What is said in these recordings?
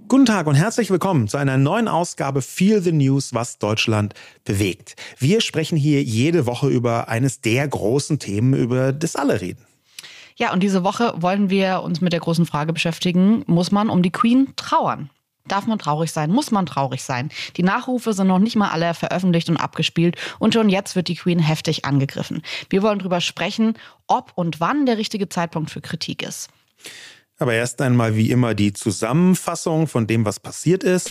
Guten Tag und herzlich willkommen zu einer neuen Ausgabe Feel the News, was Deutschland bewegt. Wir sprechen hier jede Woche über eines der großen Themen, über das alle reden. Ja, und diese Woche wollen wir uns mit der großen Frage beschäftigen, muss man um die Queen trauern? Darf man traurig sein? Muss man traurig sein? Die Nachrufe sind noch nicht mal alle veröffentlicht und abgespielt und schon jetzt wird die Queen heftig angegriffen. Wir wollen darüber sprechen, ob und wann der richtige Zeitpunkt für Kritik ist. Aber erst einmal wie immer die Zusammenfassung von dem, was passiert ist.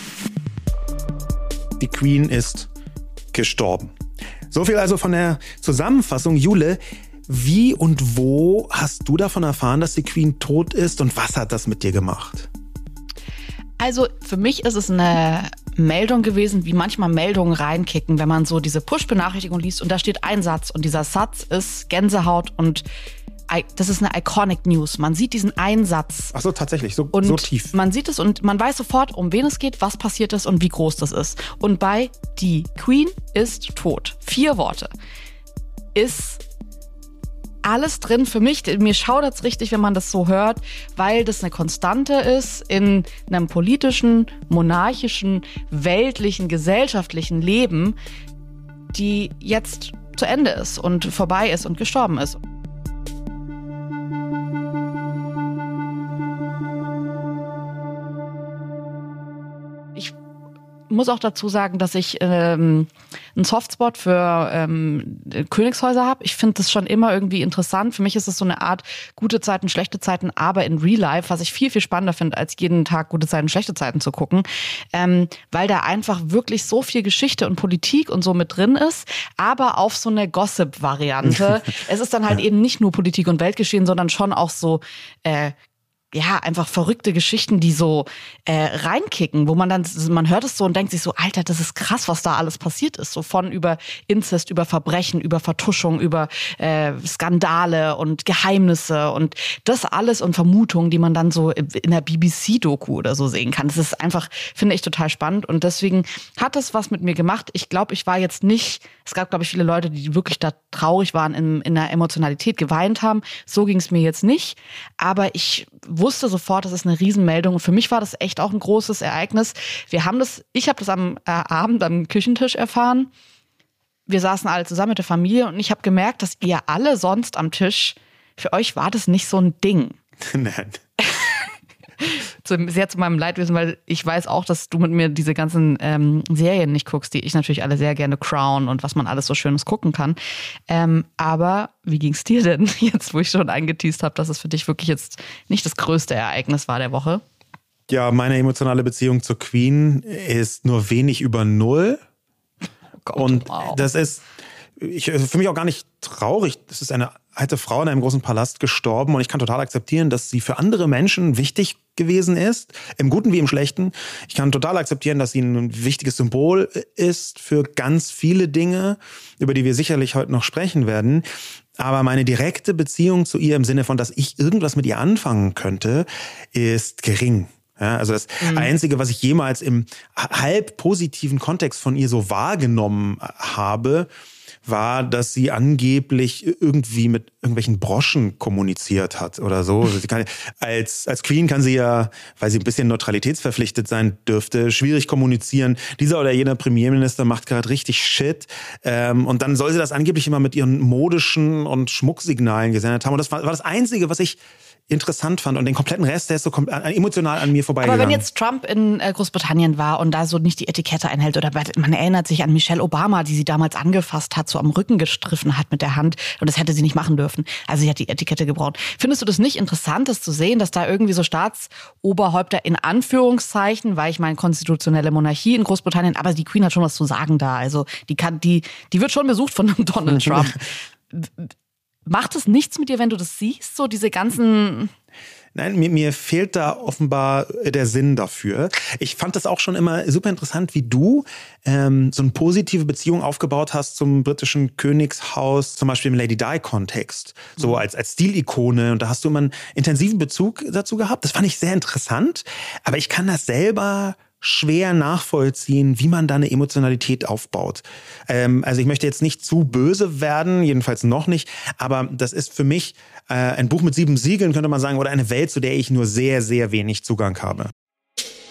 Die Queen ist gestorben. So viel also von der Zusammenfassung. Jule, wie und wo hast du davon erfahren, dass die Queen tot ist und was hat das mit dir gemacht? Also für mich ist es eine Meldung gewesen, wie manchmal Meldungen reinkicken, wenn man so diese Push-Benachrichtigung liest und da steht ein Satz und dieser Satz ist Gänsehaut und das ist eine Iconic News. Man sieht diesen einen Satz. Ach so, tatsächlich, so tief. Man sieht es und man weiß sofort, um wen es geht, was passiert ist und wie groß das ist. Und bei die Queen ist tot. 4 Worte. Ist alles drin für mich. Mir schaudert's richtig, wenn man das so hört, weil das eine Konstante ist in einem politischen, monarchischen, weltlichen, gesellschaftlichen Leben, die jetzt zu Ende ist und vorbei ist und gestorben ist. Ich muss auch dazu sagen, dass ich einen Softspot für Königshäuser habe. Ich finde das schon immer irgendwie interessant. Für mich ist es so eine Art gute Zeiten, schlechte Zeiten, aber in Real Life, was ich viel, viel spannender finde, als jeden Tag gute Zeiten, schlechte Zeiten zu gucken, weil da einfach wirklich so viel Geschichte und Politik und so mit drin ist, aber auf so eine Gossip-Variante. Es ist dann halt eben nicht nur Politik und Weltgeschehen, sondern schon auch so einfach verrückte Geschichten, die so reinkicken, wo man hört es so und denkt sich so, Alter, das ist krass, was da alles passiert ist. So von über Inzest, über Verbrechen, über Vertuschung, über Skandale und Geheimnisse und das alles und Vermutungen, die man dann so in der BBC-Doku oder so sehen kann. Das ist einfach, finde ich, total spannend und deswegen hat das was mit mir gemacht. Ich glaube, ich war jetzt nicht, es gab, glaube ich, viele Leute, die wirklich da traurig waren, in der Emotionalität geweint haben. So ging es mir jetzt nicht, aber ich wusste sofort, das ist eine Riesenmeldung. Und für mich war das echt auch ein großes Ereignis. Ich habe das am Abend am Küchentisch erfahren. Wir saßen alle zusammen mit der Familie und ich habe gemerkt, dass ihr alle sonst am Tisch, für euch war das nicht so ein Ding. Nein. Sehr zu meinem Leidwesen, weil ich weiß auch, dass du mit mir diese ganzen Serien nicht guckst, die ich natürlich alle sehr gerne Crown und was man alles so Schönes gucken kann. Aber wie ging's dir denn jetzt, wo ich schon angeteast habe, dass es für dich wirklich jetzt nicht das größte Ereignis war der Woche? Ja, meine emotionale Beziehung zur Queen ist nur wenig über 0. Oh Gott, und wow. Das ist für mich auch gar nicht traurig. Das ist eine alte Frau in einem großen Palast gestorben und ich kann total akzeptieren, dass sie für andere Menschen wichtig gewesen ist, im Guten wie im Schlechten. Ich kann total akzeptieren, dass sie ein wichtiges Symbol ist für ganz viele Dinge, über die wir sicherlich heute noch sprechen werden. Aber meine direkte Beziehung zu ihr im Sinne von, dass ich irgendwas mit ihr anfangen könnte, ist gering. Ja, also das Einzige, was ich jemals im halb positiven Kontext von ihr so wahrgenommen habe, war, dass sie angeblich irgendwie mit irgendwelchen Broschen kommuniziert hat oder so. Also sie kann, als Queen kann sie ja, weil sie ein bisschen neutralitätsverpflichtet sein dürfte, schwierig kommunizieren. Dieser oder jener Premierminister macht gerade richtig Shit. Und dann soll sie das angeblich immer mit ihren modischen und Schmucksignalen gesendet haben. Und das war das Einzige, was ich interessant fand. Und den kompletten Rest, der ist so emotional an mir vorbeigegangen. Aber wenn jetzt Trump in Großbritannien war und da so nicht die Etikette einhält oder man erinnert sich an Michelle Obama, die sie damals angefasst hat, so am Rücken gestriffen hat mit der Hand und das hätte sie nicht machen dürfen. Also sie hat die Etikette gebraucht. Findest du das nicht interessant, das zu sehen, dass da irgendwie so Staatsoberhäupter in Anführungszeichen, weil ich meine konstitutionelle Monarchie in Großbritannien, aber die Queen hat schon was zu sagen da. Also die wird schon besucht von Donald Trump. Macht es nichts mit dir, wenn du das siehst, so diese ganzen... Nein, mir fehlt da offenbar der Sinn dafür. Ich fand das auch schon immer super interessant, wie du so eine positive Beziehung aufgebaut hast zum britischen Königshaus, zum Beispiel im Lady Di-Kontext, so als Stilikone. Und da hast du immer einen intensiven Bezug dazu gehabt. Das fand ich sehr interessant. Aber ich kann das selber schwer nachvollziehen, wie man da eine Emotionalität aufbaut. Also ich möchte jetzt nicht zu böse werden, jedenfalls noch nicht, aber das ist für mich ein Buch mit 7 Siegeln, könnte man sagen, oder eine Welt, zu der ich nur sehr, sehr wenig Zugang habe.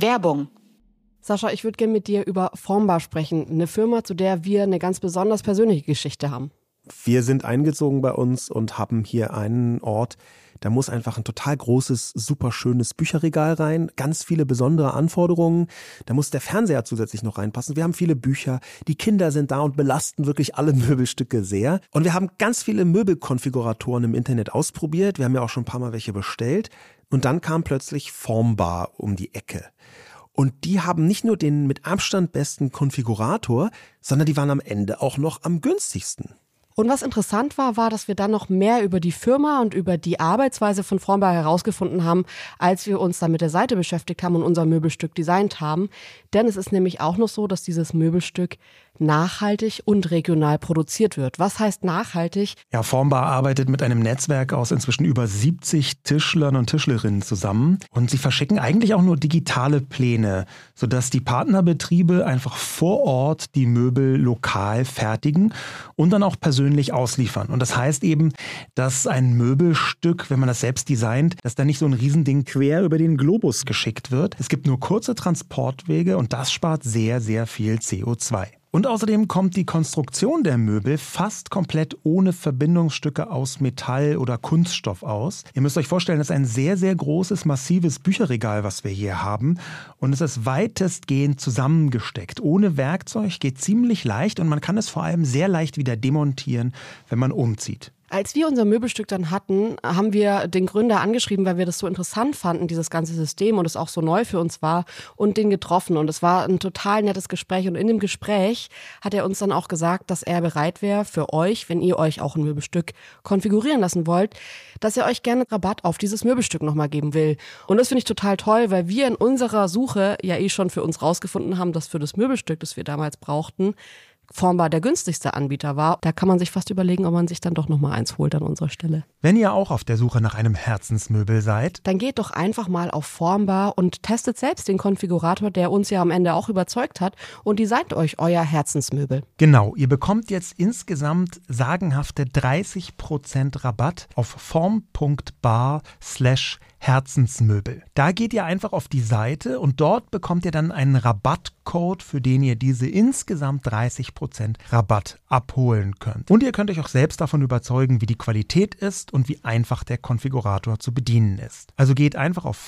Werbung. Sascha, ich würde gerne mit dir über Formbar sprechen. Eine Firma, zu der wir eine ganz besonders persönliche Geschichte haben. Wir sind eingezogen bei uns und haben hier einen Ort, da muss einfach ein total großes, super schönes Bücherregal rein, ganz viele besondere Anforderungen. Da muss der Fernseher zusätzlich noch reinpassen. Wir haben viele Bücher, die Kinder sind da und belasten wirklich alle Möbelstücke sehr. Und wir haben ganz viele Möbelkonfiguratoren im Internet ausprobiert. Wir haben ja auch schon ein paar Mal welche bestellt. Und dann kam plötzlich Formbar um die Ecke. Und die haben nicht nur den mit Abstand besten Konfigurator, sondern die waren am Ende auch noch am günstigsten. Und was interessant war, dass wir dann noch mehr über die Firma und über die Arbeitsweise von Formbar herausgefunden haben, als wir uns dann mit der Seite beschäftigt haben und unser Möbelstück designt haben. Denn es ist nämlich auch noch so, dass dieses Möbelstück nachhaltig und regional produziert wird. Was heißt nachhaltig? Ja, Formbar arbeitet mit einem Netzwerk aus inzwischen über 70 Tischlern und Tischlerinnen zusammen. Und sie verschicken eigentlich auch nur digitale Pläne, sodass die Partnerbetriebe einfach vor Ort die Möbel lokal fertigen und dann auch persönlich ausliefern. Und das heißt eben, dass ein Möbelstück, wenn man das selbst designt, dass da nicht so ein Riesending quer über den Globus geschickt wird. Es gibt nur kurze Transportwege und das spart sehr, sehr viel CO2. Und außerdem kommt die Konstruktion der Möbel fast komplett ohne Verbindungsstücke aus Metall oder Kunststoff aus. Ihr müsst euch vorstellen, das ist ein sehr, sehr großes, massives Bücherregal, was wir hier haben. Und es ist weitestgehend zusammengesteckt. Ohne Werkzeug, geht ziemlich leicht und man kann es vor allem sehr leicht wieder demontieren, wenn man umzieht. Als wir unser Möbelstück dann hatten, haben wir den Gründer angeschrieben, weil wir das so interessant fanden, dieses ganze System und es auch so neu für uns war und den getroffen. Und es war ein total nettes Gespräch. Und in dem Gespräch hat er uns dann auch gesagt, dass er bereit wäre für euch, wenn ihr euch auch ein Möbelstück konfigurieren lassen wollt, dass er euch gerne Rabatt auf dieses Möbelstück nochmal geben will. Und das finde ich total toll, weil wir in unserer Suche ja schon für uns rausgefunden haben, dass für das Möbelstück, das wir damals brauchten, Formbar der günstigste Anbieter war. Da kann man sich fast überlegen, ob man sich dann doch nochmal eins holt an unserer Stelle. Wenn ihr auch auf der Suche nach einem Herzensmöbel seid, dann geht doch einfach mal auf Formbar und testet selbst den Konfigurator, der uns ja am Ende auch überzeugt hat, und designt euch euer Herzensmöbel. Genau, ihr bekommt jetzt insgesamt sagenhafte 30% Rabatt auf form.bar/Herzensmöbel. Da geht ihr einfach auf die Seite und dort bekommt ihr dann einen Rabattcode, für den ihr diese insgesamt 30% Rabatt abholen könnt. Und ihr könnt euch auch selbst davon überzeugen, wie die Qualität ist und wie einfach der Konfigurator zu bedienen ist. Also geht einfach auf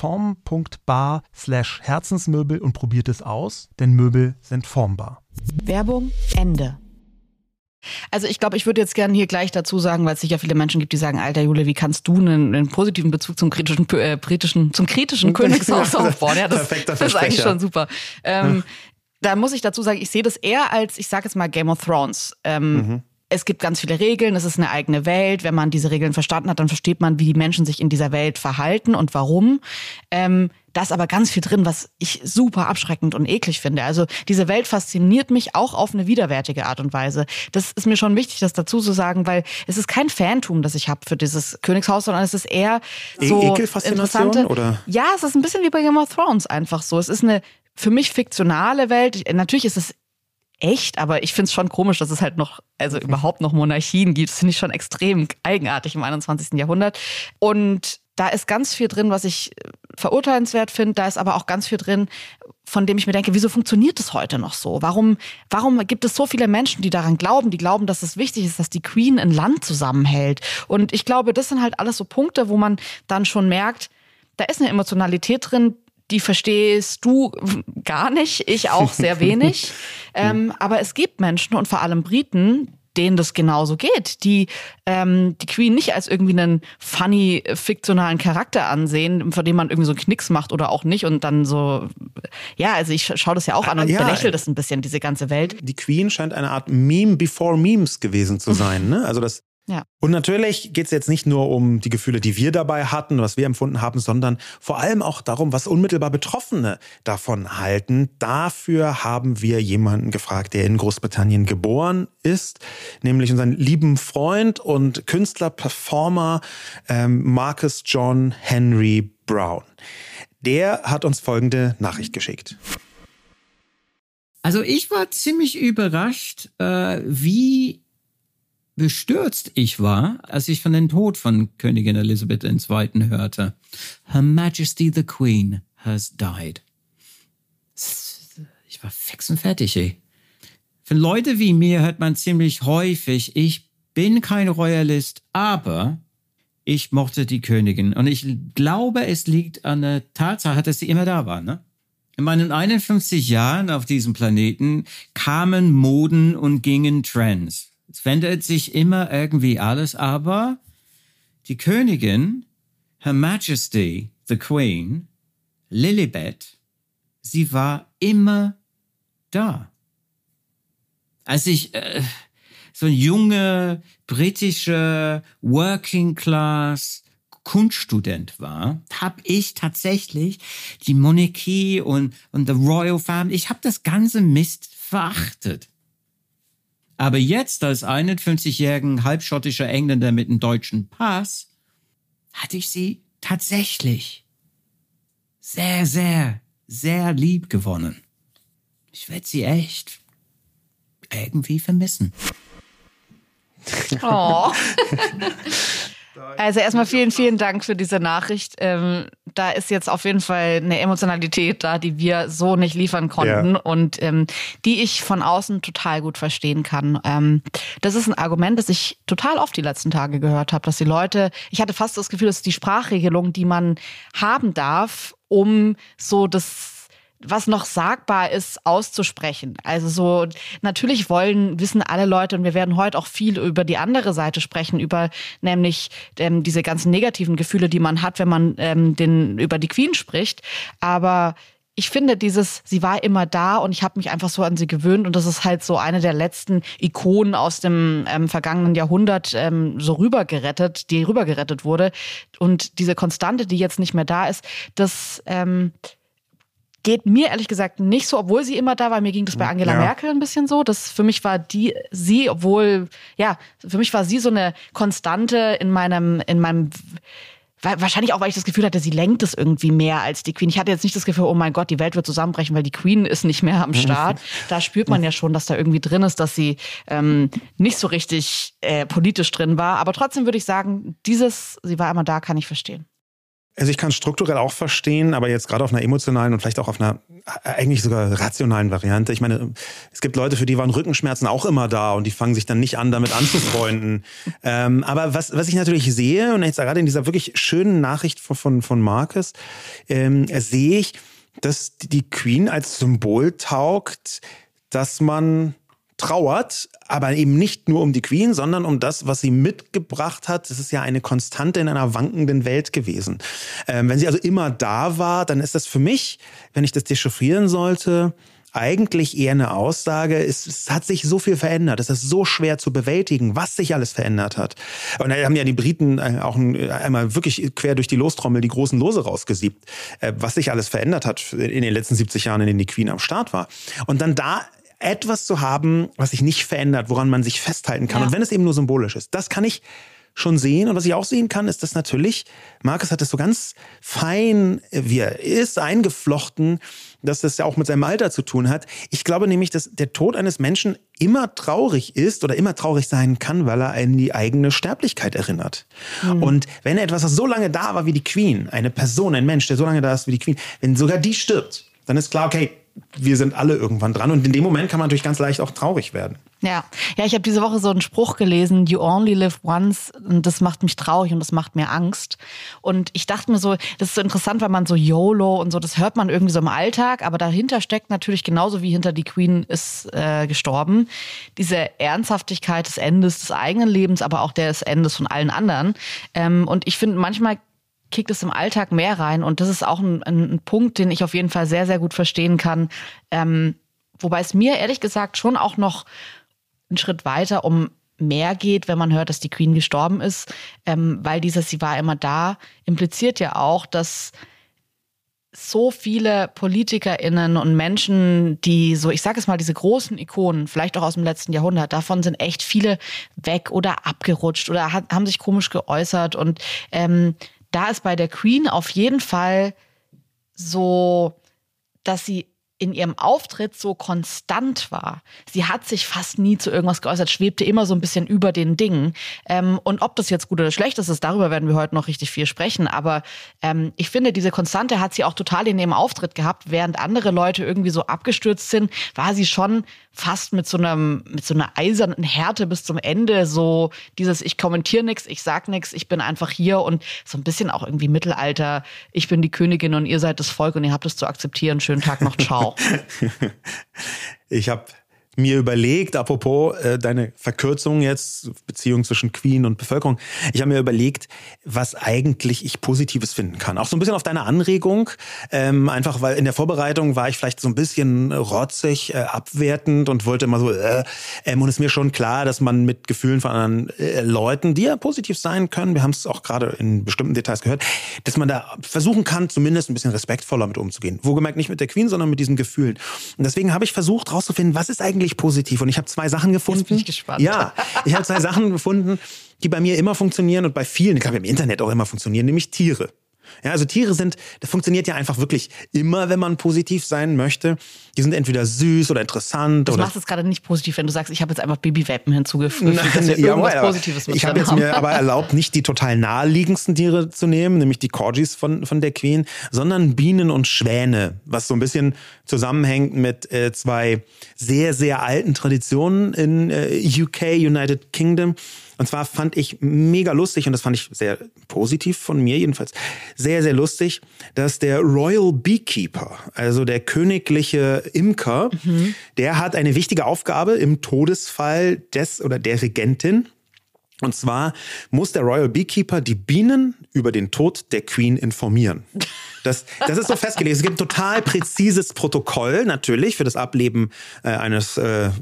form.bar/Herzensmöbel und probiert es aus, denn Möbel sind formbar. Werbung Ende. Also ich glaube, ich würde jetzt gerne hier gleich dazu sagen, weil es sicher viele Menschen gibt, die sagen, Alter Jule, wie kannst du einen positiven Bezug zum kritischen Königshaus aufbauen? Ja, das ist eigentlich schon super. Da muss ich dazu sagen, ich sehe das eher als, ich sage jetzt mal, Game of Thrones. Es gibt ganz viele Regeln, es ist eine eigene Welt. Wenn man diese Regeln verstanden hat, dann versteht man, wie die Menschen sich in dieser Welt verhalten und warum. Da ist aber ganz viel drin, was ich super abschreckend und eklig finde. Also diese Welt fasziniert mich auch auf eine widerwärtige Art und Weise. Das ist mir schon wichtig, das dazu zu sagen, weil es ist kein Fantum, das ich habe für dieses Königshaus, sondern es ist eher so Ekelfaszination, oder? Ja, es ist ein bisschen wie bei Game of Thrones einfach so. Es ist eine für mich fiktionale Welt. Natürlich ist es echt, aber ich finde es schon komisch, dass es halt noch, also überhaupt noch Monarchien gibt. Das finde ich schon extrem eigenartig im 21. Jahrhundert. Und da ist ganz viel drin, was ich verurteilenswert finde. Da ist aber auch ganz viel drin, von dem ich mir denke, wieso funktioniert das heute noch so? Warum gibt es so viele Menschen, die daran glauben, dass es wichtig ist, dass die Queen ein Land zusammenhält? Und ich glaube, das sind halt alles so Punkte, wo man dann schon merkt, da ist eine Emotionalität drin, die verstehst du gar nicht, ich auch sehr wenig. Aber es gibt Menschen und vor allem Briten, denen das genauso geht, die die Queen nicht als irgendwie einen funny, fiktionalen Charakter ansehen, von dem man irgendwie so einen Knicks macht oder auch nicht und dann so, ja, also ich schaue das ja auch an und belächle das ein bisschen, diese ganze Welt. Die Queen scheint eine Art Meme before Memes gewesen zu sein, ne? Also das. Ja. Und natürlich geht es jetzt nicht nur um die Gefühle, die wir dabei hatten, was wir empfunden haben, sondern vor allem auch darum, was unmittelbar Betroffene davon halten. Dafür haben wir jemanden gefragt, der in Großbritannien geboren ist, nämlich unseren lieben Freund und Künstler, Performer Marcus John Henry Brown. Der hat uns folgende Nachricht geschickt. Also ich war ziemlich überrascht, wie bestürzt ich war, als ich von dem Tod von Königin Elizabeth II. Hörte. Her Majesty the Queen has died. war fix und fertig, ey. Von Leuten wie mir hört man ziemlich häufig, ich bin kein Royalist, aber ich mochte die Königin. Und ich glaube, es liegt an der Tatsache, dass sie immer da war, ne? In meinen 51 Jahren auf diesem Planeten kamen Moden und gingen Trends. Es verändert sich immer irgendwie alles, aber die Königin, Her Majesty, the Queen, Lilibet, sie war immer da. Als ich so ein junger britischer Working Class Kunststudent war, habe ich tatsächlich die Monarchie und the Royal Family, ich habe das ganze Mist verachtet. Aber jetzt als 51-jährigen halbschottischer Engländer mit einem deutschen Pass hatte ich sie tatsächlich sehr, sehr, sehr lieb gewonnen. Ich werde sie echt irgendwie vermissen. Oh. Also erstmal vielen, vielen Dank für diese Nachricht. Da ist jetzt auf jeden Fall eine Emotionalität da, die wir so nicht liefern konnten und die ich von außen total gut verstehen kann. Das ist ein Argument, das ich total oft die letzten Tage gehört habe, dass die Leute, ich hatte fast das Gefühl, das ist die Sprachregelung, die man haben darf, um so das, was noch sagbar ist, auszusprechen. Also so, natürlich wissen alle Leute, und wir werden heute auch viel über die andere Seite sprechen, über nämlich diese ganzen negativen Gefühle, die man hat, wenn man über die Queen spricht. Aber ich finde sie war immer da und ich habe mich einfach so an sie gewöhnt und das ist halt so eine der letzten Ikonen aus dem vergangenen Jahrhundert die rübergerettet wurde. Und diese Konstante, die jetzt nicht mehr da ist, das geht mir ehrlich gesagt nicht so, obwohl sie immer da war. Mir ging das bei Angela Merkel ein bisschen so. Das für mich war für mich war sie so eine Konstante in meinem, wahrscheinlich auch, weil ich das Gefühl hatte, sie lenkt es irgendwie mehr als die Queen. Ich hatte jetzt nicht das Gefühl, oh mein Gott, die Welt wird zusammenbrechen, weil die Queen ist nicht mehr am Start. Da spürt man ja schon, dass da irgendwie drin ist, dass sie nicht so richtig politisch drin war. Aber trotzdem würde ich sagen, sie war immer da, kann ich verstehen. Also ich kann strukturell auch verstehen, aber jetzt gerade auf einer emotionalen und vielleicht auch auf einer eigentlich sogar rationalen Variante. Ich meine, es gibt Leute, für die waren Rückenschmerzen auch immer da und die fangen sich dann nicht an, damit anzufreunden. Aber was ich natürlich sehe, und jetzt gerade in dieser wirklich schönen Nachricht von Marcus, sehe ich, dass die Queen als Symbol taugt, dass man trauert, aber eben nicht nur um die Queen, sondern um das, was sie mitgebracht hat. Das ist ja eine Konstante in einer wankenden Welt gewesen. Wenn sie also immer da war, dann ist das für mich, wenn ich das dechiffrieren sollte, eigentlich eher eine Aussage, es hat sich so viel verändert, es ist so schwer zu bewältigen, was sich alles verändert hat. Und da haben ja die Briten auch einmal wirklich quer durch die Lostrommel die großen Lose rausgesiebt, was sich alles verändert hat in den letzten 70 Jahren, in denen die Queen am Start war. Und dann da etwas zu haben, was sich nicht verändert, woran man sich festhalten kann. Ja. Und wenn es eben nur symbolisch ist, das kann ich schon sehen. Und was ich auch sehen kann, ist, dass natürlich, Marcus hat das so ganz fein, wie er ist, eingeflochten, dass das ja auch mit seinem Alter zu tun hat. Ich glaube nämlich, dass der Tod eines Menschen immer traurig ist oder immer traurig sein kann, weil er an die eigene Sterblichkeit erinnert. Mhm. Und wenn etwas, was so lange da war wie die Queen, eine Person, ein Mensch, der so lange da ist wie die Queen, wenn sogar die stirbt, dann ist klar, okay, wir sind alle irgendwann dran. Und in dem Moment kann man natürlich ganz leicht auch traurig werden. Ja, ich habe diese Woche so einen Spruch gelesen, you only live once, und das macht mich traurig und das macht mir Angst. Und ich dachte mir so, das ist so interessant, weil man so YOLO und so, das hört man irgendwie so im Alltag, aber dahinter steckt natürlich genauso wie hinter die Queen ist gestorben, diese Ernsthaftigkeit des Endes des eigenen Lebens, aber auch des Endes von allen anderen. Und ich finde, manchmal kickt es im Alltag mehr rein und das ist auch ein Punkt, den ich auf jeden Fall sehr, sehr gut verstehen kann. Wobei es mir ehrlich gesagt schon auch noch einen Schritt weiter um mehr geht, wenn man hört, dass die Queen gestorben ist, weil sie war immer da, impliziert ja auch, dass so viele PolitikerInnen und Menschen, die so, ich sage es mal, diese großen Ikonen, vielleicht auch aus dem letzten Jahrhundert, davon sind echt viele weg oder abgerutscht oder haben sich komisch geäußert und da ist bei der Queen auf jeden Fall so, dass sie in ihrem Auftritt so konstant war. Sie hat sich fast nie zu irgendwas geäußert, schwebte immer so ein bisschen über den Dingen. Und ob das jetzt gut oder schlecht ist, darüber werden wir heute noch richtig viel sprechen. Aber ich finde, diese Konstante hat sie auch total in ihrem Auftritt gehabt. Während andere Leute irgendwie so abgestürzt sind, war sie schon fast mit so einer eisernen Härte bis zum Ende. So dieses, ich kommentiere nichts, ich sag nichts, ich bin einfach hier. Und so ein bisschen auch irgendwie Mittelalter. Ich bin die Königin und ihr seid das Volk und ihr habt es zu akzeptieren. Schönen Tag noch, ciao. Ich habe mir überlegt, apropos deine Verkürzung jetzt, Beziehung zwischen Queen und Bevölkerung, ich habe mir überlegt, was eigentlich ich Positives finden kann. Auch so ein bisschen auf deine Anregung, einfach weil in der Vorbereitung war ich vielleicht so ein bisschen rotzig, abwertend und wollte immer so, und ist mir schon klar, dass man mit Gefühlen von anderen Leuten, die ja positiv sein können, wir haben es auch gerade in bestimmten Details gehört, dass man da versuchen kann, zumindest ein bisschen respektvoller mit umzugehen. Wohlgemerkt nicht mit der Queen, sondern mit diesen Gefühlen. Und deswegen habe ich versucht rauszufinden, was ist eigentlich positiv. Und ich habe 2 Sachen gefunden. Jetzt bin ich gespannt. Ja, ich habe 2 Sachen gefunden, die bei mir immer funktionieren und bei vielen, ich glaube im Internet auch immer funktionieren, nämlich Tiere. Ja, also Tiere das funktioniert ja einfach wirklich immer, wenn man positiv sein möchte. Die sind entweder süß oder interessant. Du machst es gerade nicht positiv, wenn du sagst, ich habe jetzt einfach Babywelpen hinzugefügt, dass wir irgendwas Positives mit ich habe jetzt mir aber erlaubt, nicht die total naheliegendsten Tiere zu nehmen, nämlich die Corgis von der Queen, sondern Bienen und Schwäne, was so ein bisschen zusammenhängt mit 2 sehr, sehr alten Traditionen in UK, United Kingdom. Und zwar fand ich mega lustig, und das fand ich sehr positiv von mir jedenfalls, sehr, sehr lustig, dass der Royal Beekeeper, also der königliche Imker, der hat eine wichtige Aufgabe im Todesfall des oder der Regentin. Und zwar muss der Royal Beekeeper die Bienen über den Tod der Queen informieren. Das ist so festgelegt. Es gibt ein total präzises Protokoll natürlich für das Ableben eines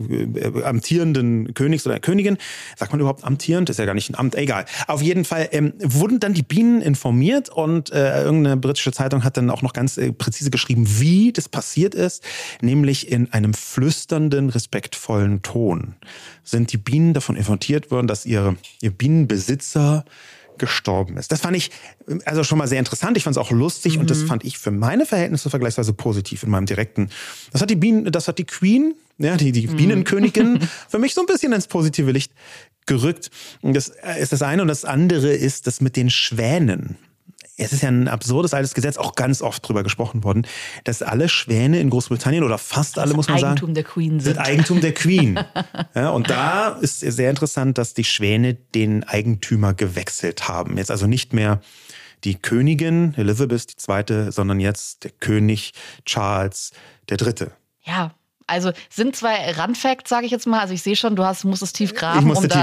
amtierenden Königs oder Königin. Sagt man überhaupt amtierend? Das ist ja gar nicht ein Amt. Egal. Auf jeden Fall wurden dann die Bienen informiert und irgendeine britische Zeitung hat dann auch noch ganz präzise geschrieben, wie das passiert ist. Nämlich in einem flüsternden, respektvollen Ton sind die Bienen davon informiert worden, dass ihr Bienenbesitzer gestorben ist. Das fand ich also schon mal sehr interessant. Ich fand es auch lustig und das fand ich für meine Verhältnisse vergleichsweise positiv in meinem direkten. Das hat die Queen, ja, die Bienenkönigin für mich so ein bisschen ins positive Licht gerückt. Und das ist das eine. Und das andere ist das mit den Schwänen. Es ist ja ein absurdes altes Gesetz, auch ganz oft drüber gesprochen worden, dass alle Schwäne in Großbritannien oder fast alle, muss man sagen, Eigentum der Queen sind Eigentum der Queen. Ja, und da ist sehr interessant, dass die Schwäne den Eigentümer gewechselt haben. Jetzt also nicht mehr die Königin Elizabeth II., sondern jetzt der König Charles III. Ja. Also sind 2 Randfacts, sage ich jetzt mal. Also ich sehe schon, musst es tief graben. Ich musste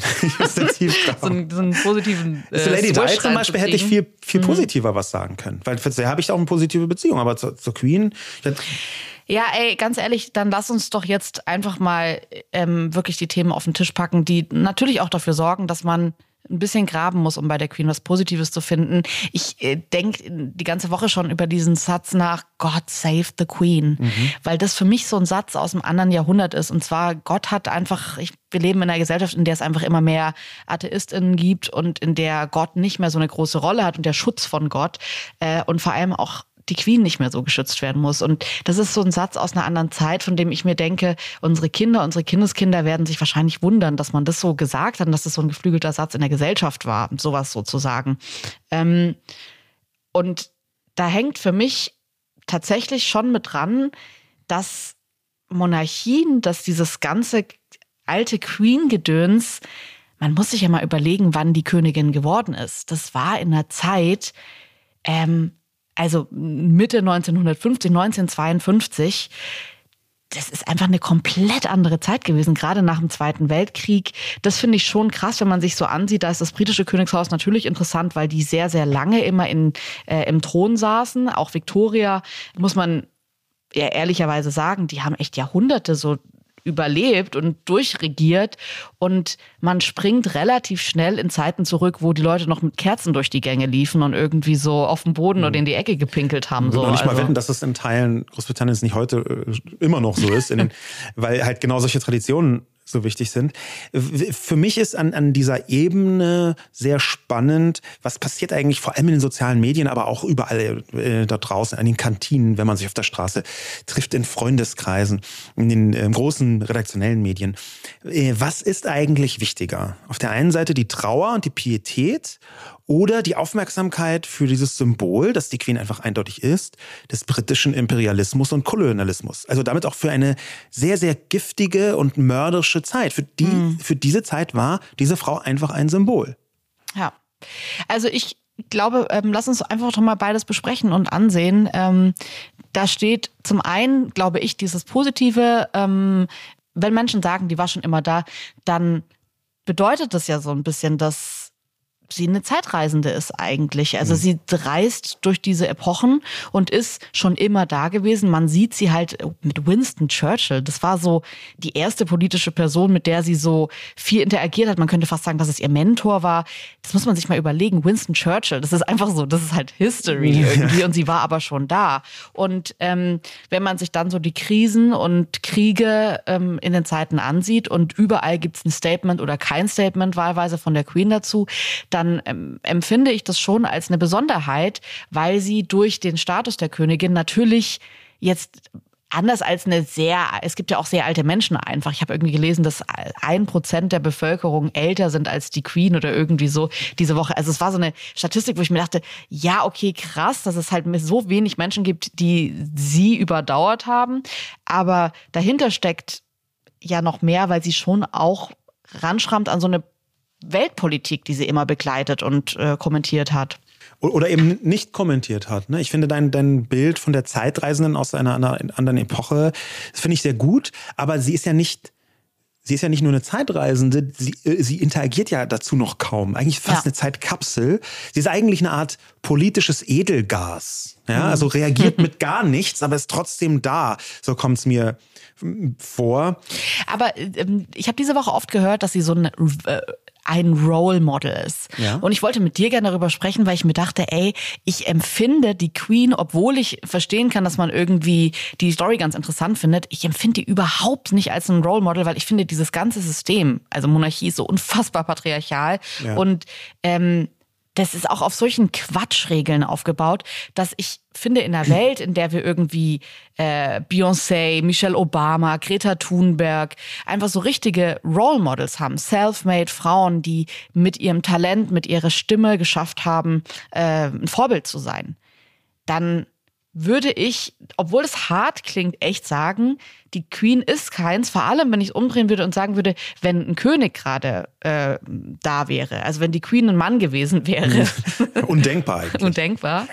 tief graben. so einen positiven Zu Lady Di zum Beispiel hätte ich viel positiver was sagen können. Weil für sie habe ich auch eine positive Beziehung. Aber zur Queen... Ja, ganz ehrlich, dann lass uns doch jetzt einfach mal wirklich die Themen auf den Tisch packen, die natürlich auch dafür sorgen, dass man ein bisschen graben muss, um bei der Queen was Positives zu finden. Ich denke die ganze Woche schon über diesen Satz nach, God save the Queen. Weil das für mich so ein Satz aus einem anderen Jahrhundert ist. Und zwar, Gott hat einfach, wir leben in einer Gesellschaft, in der es einfach immer mehr AtheistInnen gibt und in der Gott nicht mehr so eine große Rolle hat und der Schutz von Gott und vor allem auch die Queen nicht mehr so geschützt werden muss. Und das ist so ein Satz aus einer anderen Zeit, von dem ich mir denke, unsere Kinder, unsere Kindeskinder werden sich wahrscheinlich wundern, dass man das so gesagt hat und dass das so ein geflügelter Satz in der Gesellschaft war, sowas sozusagen. Und da hängt für mich tatsächlich schon mit dran, dass Monarchien, dass dieses ganze alte Queen-Gedöns, man muss sich ja mal überlegen, wann die Königin geworden ist. Das war in einer Zeit, also Mitte 1950, 1952, das ist einfach eine komplett andere Zeit gewesen, gerade nach dem Zweiten Weltkrieg. Das finde ich schon krass, wenn man sich so ansieht. Da ist das britische Königshaus natürlich interessant, weil die sehr, sehr lange immer im Thron saßen. Auch Victoria, muss man ja ehrlicherweise sagen, die haben echt Jahrhunderte so überlebt und durchregiert und man springt relativ schnell in Zeiten zurück, wo die Leute noch mit Kerzen durch die Gänge liefen und irgendwie so auf dem Boden oder in die Ecke gepinkelt haben. Ich würde noch nicht mal wetten, dass es in Teilen Großbritanniens nicht heute immer noch so ist, weil halt genau solche Traditionen so wichtig sind. Für mich ist an dieser Ebene sehr spannend, was passiert eigentlich vor allem in den sozialen Medien, aber auch überall da draußen, an den Kantinen, wenn man sich auf der Straße trifft, in Freundeskreisen, in den großen redaktionellen Medien. Was ist eigentlich wichtiger? Auf der einen Seite die Trauer und die Pietät oder die Aufmerksamkeit für dieses Symbol, das die Queen einfach eindeutig ist, des britischen Imperialismus und Kolonialismus. Also damit auch für eine sehr, sehr giftige und mörderische Zeit. Für diese Zeit war diese Frau einfach ein Symbol. Ja, also ich glaube, lass uns einfach doch mal beides besprechen und ansehen. Da steht zum einen, glaube ich, dieses Positive, wenn Menschen sagen, die war schon immer da, dann bedeutet das ja so ein bisschen, dass sie eine Zeitreisende ist eigentlich. Also sie reist durch diese Epochen und ist schon immer da gewesen. Man sieht sie halt mit Winston Churchill. Das war so die erste politische Person, mit der sie so viel interagiert hat. Man könnte fast sagen, dass es ihr Mentor war. Das muss man sich mal überlegen. Winston Churchill, das ist einfach so, das ist halt History irgendwie. Und sie war aber schon da. Und wenn man sich dann so die Krisen und Kriege in den Zeiten ansieht und überall gibt es ein Statement oder kein Statement wahlweise von der Queen dazu, dann empfinde ich das schon als eine Besonderheit, weil sie durch den Status der Königin natürlich jetzt anders als es gibt ja auch sehr alte Menschen einfach. Ich habe irgendwie gelesen, dass 1% der Bevölkerung älter sind als die Queen oder irgendwie so diese Woche. Also es war so eine Statistik, wo ich mir dachte, ja, okay, krass, dass es halt so wenig Menschen gibt, die sie überdauert haben. Aber dahinter steckt ja noch mehr, weil sie schon auch ranschrammt an so eine Weltpolitik, die sie immer begleitet und kommentiert hat. Oder eben nicht kommentiert hat. Ne? Ich finde dein Bild von der Zeitreisenden aus einer anderen Epoche, das finde ich sehr gut, aber sie ist ja nicht nur eine Zeitreisende, sie interagiert ja dazu noch kaum. Eigentlich fast eine Zeitkapsel. Sie ist eigentlich eine Art politisches Edelgas. Ja? Also reagiert mit gar nichts, aber ist trotzdem da. So kommt es mir vor. Aber ich habe diese Woche oft gehört, dass sie so ein Role Model ist. Ja. Und ich wollte mit dir gerne darüber sprechen, weil ich mir dachte, ich empfinde die Queen, obwohl ich verstehen kann, dass man irgendwie die Story ganz interessant findet, ich empfinde die überhaupt nicht als ein Role Model, weil ich finde dieses ganze System, also Monarchie ist so unfassbar patriarchal und das ist auch auf solchen Quatschregeln aufgebaut, dass ich finde, in einer Welt, in der wir irgendwie Beyoncé, Michelle Obama, Greta Thunberg, einfach so richtige Role Models haben, self-made Frauen, die mit ihrem Talent, mit ihrer Stimme geschafft haben, ein Vorbild zu sein, dann würde ich, obwohl es hart klingt, echt sagen, die Queen ist keins, vor allem wenn ich es umdrehen würde und sagen würde, wenn ein König gerade da wäre, also wenn die Queen ein Mann gewesen wäre. Undenkbar eigentlich. Undenkbar.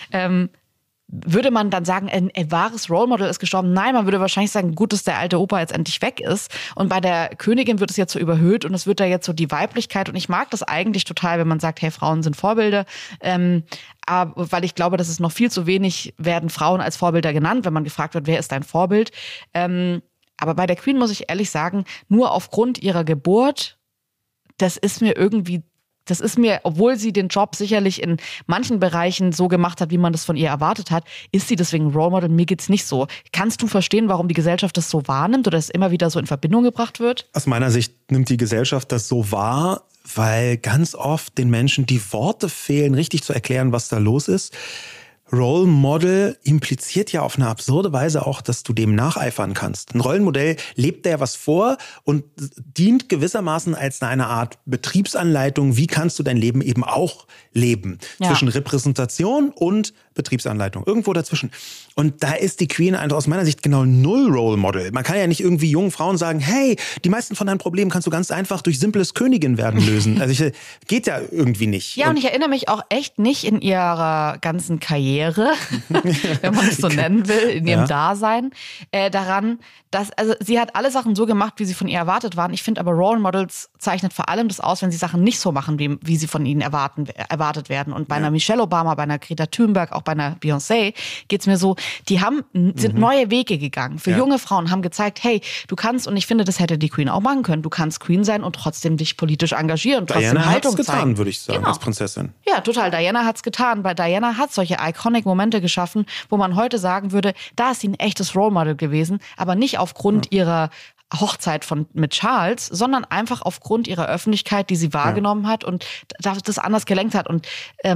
Würde man dann sagen, ein wahres Role Model ist gestorben? Nein, man würde wahrscheinlich sagen, gut, dass der alte Opa jetzt endlich weg ist. Und bei der Königin wird es jetzt so überhöht und es wird da jetzt so die Weiblichkeit. Und ich mag das eigentlich total, wenn man sagt, hey, Frauen sind Vorbilder. Aber, weil ich glaube, dass es noch viel zu wenig werden Frauen als Vorbilder genannt, wenn man gefragt wird, wer ist dein Vorbild? Aber bei der Queen muss ich ehrlich sagen, nur aufgrund ihrer Geburt, das ist mir, obwohl sie den Job sicherlich in manchen Bereichen so gemacht hat, wie man das von ihr erwartet hat, ist sie deswegen Role Model. Mir geht's nicht so. Kannst du verstehen, warum die Gesellschaft das so wahrnimmt oder es immer wieder so in Verbindung gebracht wird? Aus meiner Sicht nimmt die Gesellschaft das so wahr, weil ganz oft den Menschen die Worte fehlen, richtig zu erklären, was da los ist. Role Model impliziert ja auf eine absurde Weise auch, dass du dem nacheifern kannst. Ein Rollenmodell lebt ja was vor und dient gewissermaßen als eine Art Betriebsanleitung. Wie kannst du dein Leben eben auch leben? Ja. Zwischen Repräsentation und Betriebsanleitung. Irgendwo dazwischen. Und da ist die Queen einfach aus meiner Sicht genau null Role Model. Man kann ja nicht irgendwie jungen Frauen sagen, hey, die meisten von deinen Problemen kannst du ganz einfach durch simples Königin werden lösen. Also geht ja irgendwie nicht. Ja, und ich erinnere mich auch echt nicht in ihrer ganzen Karriere, wenn man es so nennen will, in ihrem Dasein, daran, dass, also sie hat alle Sachen so gemacht, wie sie von ihr erwartet waren. Ich finde aber Role Models zeichnet vor allem das aus, wenn sie Sachen nicht so machen, wie sie von ihnen erwartet werden. Und bei einer Michelle Obama, bei einer Greta Thunberg, auch bei einer Beyoncé geht's mir so, die sind neue Wege gegangen. Für junge Frauen haben gezeigt, hey, du kannst, und ich finde, das hätte die Queen auch machen können, du kannst Queen sein und trotzdem dich politisch engagieren und trotzdem Diana Haltung hat's getan, zeigen. würde ich sagen, als Prinzessin. Ja, total. Diana hat's getan. Bei Diana hat solche iconic Momente geschaffen, wo man heute sagen würde, da ist sie ein echtes Role Model gewesen, aber nicht aufgrund ihrer Hochzeit mit Charles, sondern einfach aufgrund ihrer Öffentlichkeit, die sie wahrgenommen hat und das anders gelenkt hat. Und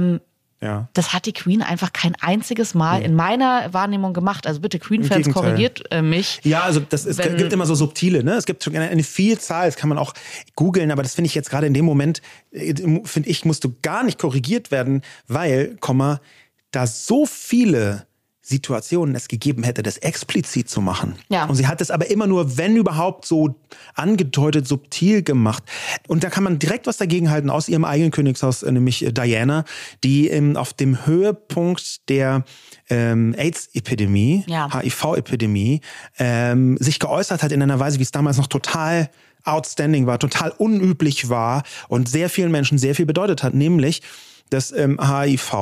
das hat die Queen einfach kein einziges Mal in meiner Wahrnehmung gemacht. Also bitte, Queen-Fans, korrigiert mich. Ja, also es gibt immer so subtile, ne? Es gibt schon eine Vielzahl, das kann man auch googeln, aber das finde ich jetzt gerade in dem Moment, musst du gar nicht korrigiert werden, weil, da so viele Situationen es gegeben hätte, das explizit zu machen. Ja. Und sie hat es aber immer nur, wenn überhaupt, so angedeutet, subtil gemacht. Und da kann man direkt was dagegen halten aus ihrem eigenen Königshaus, nämlich Diana, die auf dem Höhepunkt der AIDS-Epidemie, HIV-Epidemie, sich geäußert hat in einer Weise, wie es damals noch total outstanding war, total unüblich war und sehr vielen Menschen sehr viel bedeutet hat, nämlich dass HIV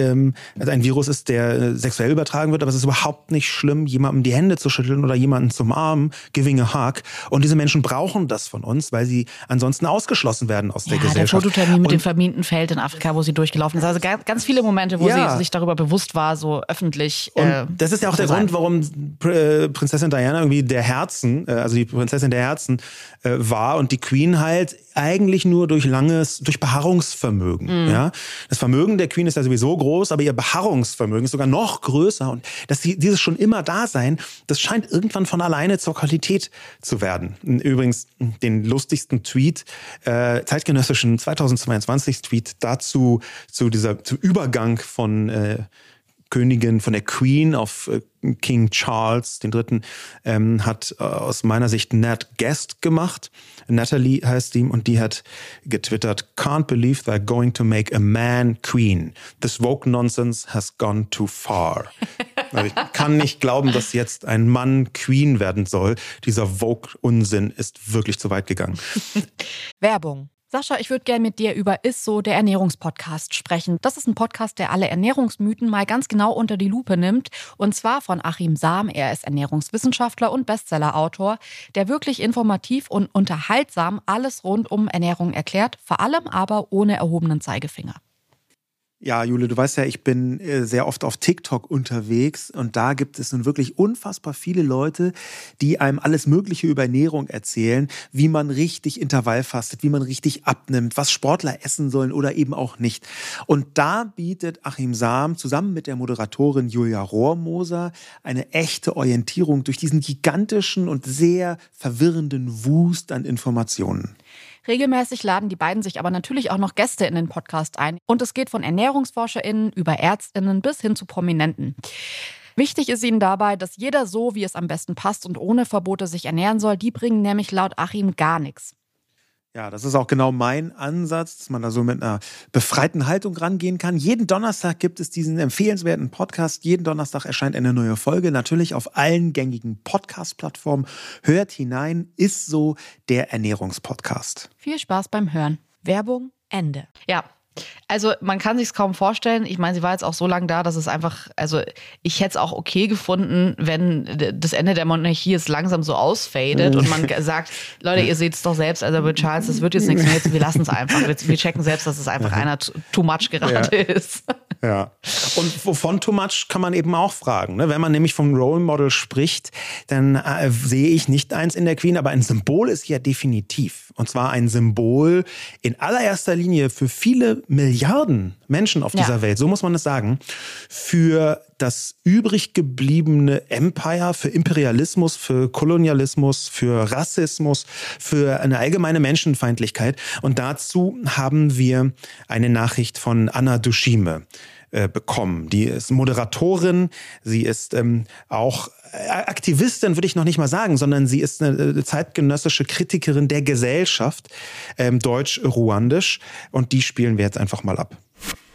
ein Virus ist, der sexuell übertragen wird, aber es ist überhaupt nicht schlimm, jemandem die Hände zu schütteln oder jemanden zu umarmen, giving a hug. Und diese Menschen brauchen das von uns, weil sie ansonsten ausgeschlossen werden aus der Gesellschaft. Der Fototermin mit dem verminten Feld in Afrika, wo sie durchgelaufen ist. Also ganz viele Momente, wo sie sich darüber bewusst war, so öffentlich. Und das ist ja auch der Grund, warum Prinzessin Diana irgendwie der Herzen, also die Prinzessin der Herzen war und die Queen halt eigentlich nur durch Beharrungsvermögen. Ja? Das Vermögen der Queen ist ja sowieso groß, aber ihr Beharrungsvermögen ist sogar noch größer. Und dieses schon immer da sein, das scheint irgendwann von alleine zur Qualität zu werden. Übrigens den lustigsten Tweet, zeitgenössischen 2022 Tweet dazu, zum Übergang von Königin, von der Queen auf King Charles III. Hat aus meiner Sicht Nat Guest gemacht. Natalie heißt die und die hat getwittert, "Can't believe they're going to make a man queen. This woke nonsense has gone too far." Also ich kann nicht glauben, dass jetzt ein Mann Queen werden soll. Dieser Woke-Unsinn ist wirklich zu weit gegangen. Werbung. Sascha, ich würde gerne mit dir über Ist so, der Ernährungspodcast, sprechen. Das ist ein Podcast, der alle Ernährungsmythen mal ganz genau unter die Lupe nimmt. Und zwar von Achim Sam. Er ist Ernährungswissenschaftler und Bestsellerautor, der wirklich informativ und unterhaltsam alles rund um Ernährung erklärt, vor allem aber ohne erhobenen Zeigefinger. Ja, Jule, du weißt ja, ich bin sehr oft auf TikTok unterwegs und da gibt es nun wirklich unfassbar viele Leute, die einem alles Mögliche über Ernährung erzählen, wie man richtig Intervallfastet, wie man richtig abnimmt, was Sportler essen sollen oder eben auch nicht. Und da bietet Achim Sam zusammen mit der Moderatorin Julia Rohrmoser eine echte Orientierung durch diesen gigantischen und sehr verwirrenden Wust an Informationen. Regelmäßig laden die beiden sich aber natürlich auch noch Gäste in den Podcast ein. Und es geht von ErnährungsforscherInnen über ÄrztInnen bis hin zu Prominenten. Wichtig ist ihnen dabei, dass jeder so, wie es am besten passt und ohne Verbote sich ernähren soll. Die bringen nämlich laut Achim gar nichts. Ja, das ist auch genau mein Ansatz, dass man da so mit einer befreiten Haltung rangehen kann. Jeden Donnerstag gibt es diesen empfehlenswerten Podcast. Jeden Donnerstag erscheint eine neue Folge, natürlich auf allen gängigen Podcast-Plattformen. Hört hinein, Ist so, der Ernährungspodcast. Viel Spaß beim Hören. Werbung, Ende. Ja. Also man kann sich es kaum vorstellen. Ich meine, sie war jetzt auch so lange da, dass es einfach, also ich hätte es auch okay gefunden, wenn das Ende der Monarchie jetzt langsam so ausfadet und man sagt, Leute, ihr seht es doch selbst, also mit Charles, das wird jetzt nichts mehr, wir lassen es einfach. Wir checken selbst, dass es einfach einer too much gerade ist. Ja. Und wovon too much kann man eben auch fragen. Ne? Wenn man nämlich vom Role Model spricht, dann sehe ich nicht eins in der Queen, aber ein Symbol ist ja definitiv. Und zwar ein Symbol in allererster Linie für viele Milliarden Menschen auf dieser Welt, so muss man es sagen, für das übrig gebliebene Empire, für Imperialismus, für Kolonialismus, für Rassismus, für eine allgemeine Menschenfeindlichkeit. Und dazu haben wir eine Nachricht von Anna Dushime bekommen. Die ist Moderatorin, sie ist auch Aktivistin, würde ich noch nicht mal sagen, sondern sie ist eine zeitgenössische Kritikerin der Gesellschaft, deutsch-ruandisch. Und die spielen wir jetzt einfach mal ab.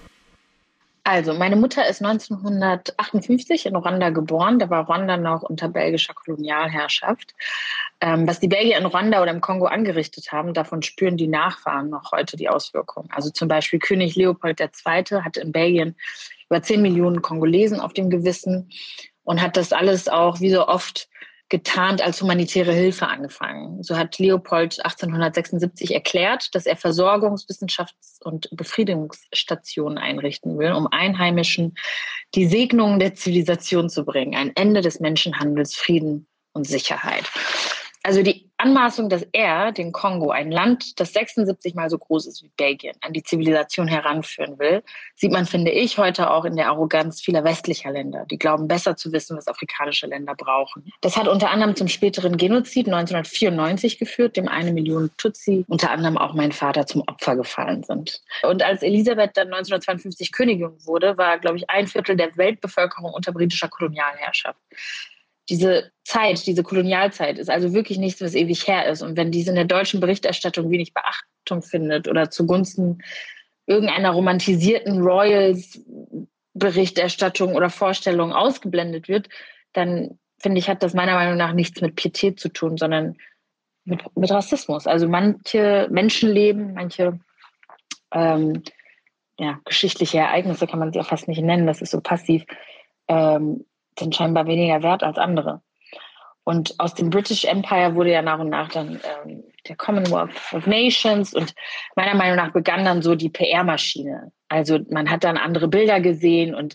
Also, meine Mutter ist 1958 in Ruanda geboren. Da war Ruanda noch unter belgischer Kolonialherrschaft. Was die Belgier in Ruanda oder im Kongo angerichtet haben, davon spüren die Nachfahren noch heute die Auswirkungen. Also zum Beispiel König Leopold II. Hatte in Belgien über 10 Millionen Kongolesen auf dem Gewissen und hat das alles auch wie so oft getarnt als humanitäre Hilfe angefangen. So hat Leopold 1876 erklärt, dass er Versorgungswissenschafts- und Befriedigungsstationen einrichten will, um Einheimischen die Segnungen der Zivilisation zu bringen. Ein Ende des Menschenhandels, Frieden und Sicherheit. Also die Anmaßung, dass er den Kongo, ein Land, das 76 mal so groß ist wie Belgien, an die Zivilisation heranführen will, sieht man, finde ich, heute auch in der Arroganz vieler westlicher Länder. Die glauben, besser zu wissen, was afrikanische Länder brauchen. Das hat unter anderem zum späteren Genozid 1994 geführt, dem 1 Million Tutsi, unter anderem auch mein Vater, zum Opfer gefallen sind. Und als Elisabeth dann 1952 Königin wurde, war, glaube ich, 1/4 der Weltbevölkerung unter britischer Kolonialherrschaft. Diese Zeit, diese Kolonialzeit ist also wirklich nichts, was ewig her ist. Und wenn diese in der deutschen Berichterstattung wenig Beachtung findet oder zugunsten irgendeiner romantisierten Royals-Berichterstattung oder Vorstellung ausgeblendet wird, dann finde ich, hat das meiner Meinung nach nichts mit Pietät zu tun, sondern mit Rassismus. Also manche Menschenleben, manche geschichtliche Ereignisse kann man sie auch fast nicht nennen, das ist so passiv, sind scheinbar weniger wert als andere. Und aus dem British Empire wurde ja nach und nach dann der Commonwealth of Nations und meiner Meinung nach begann dann so die PR-Maschine. Also man hat dann andere Bilder gesehen und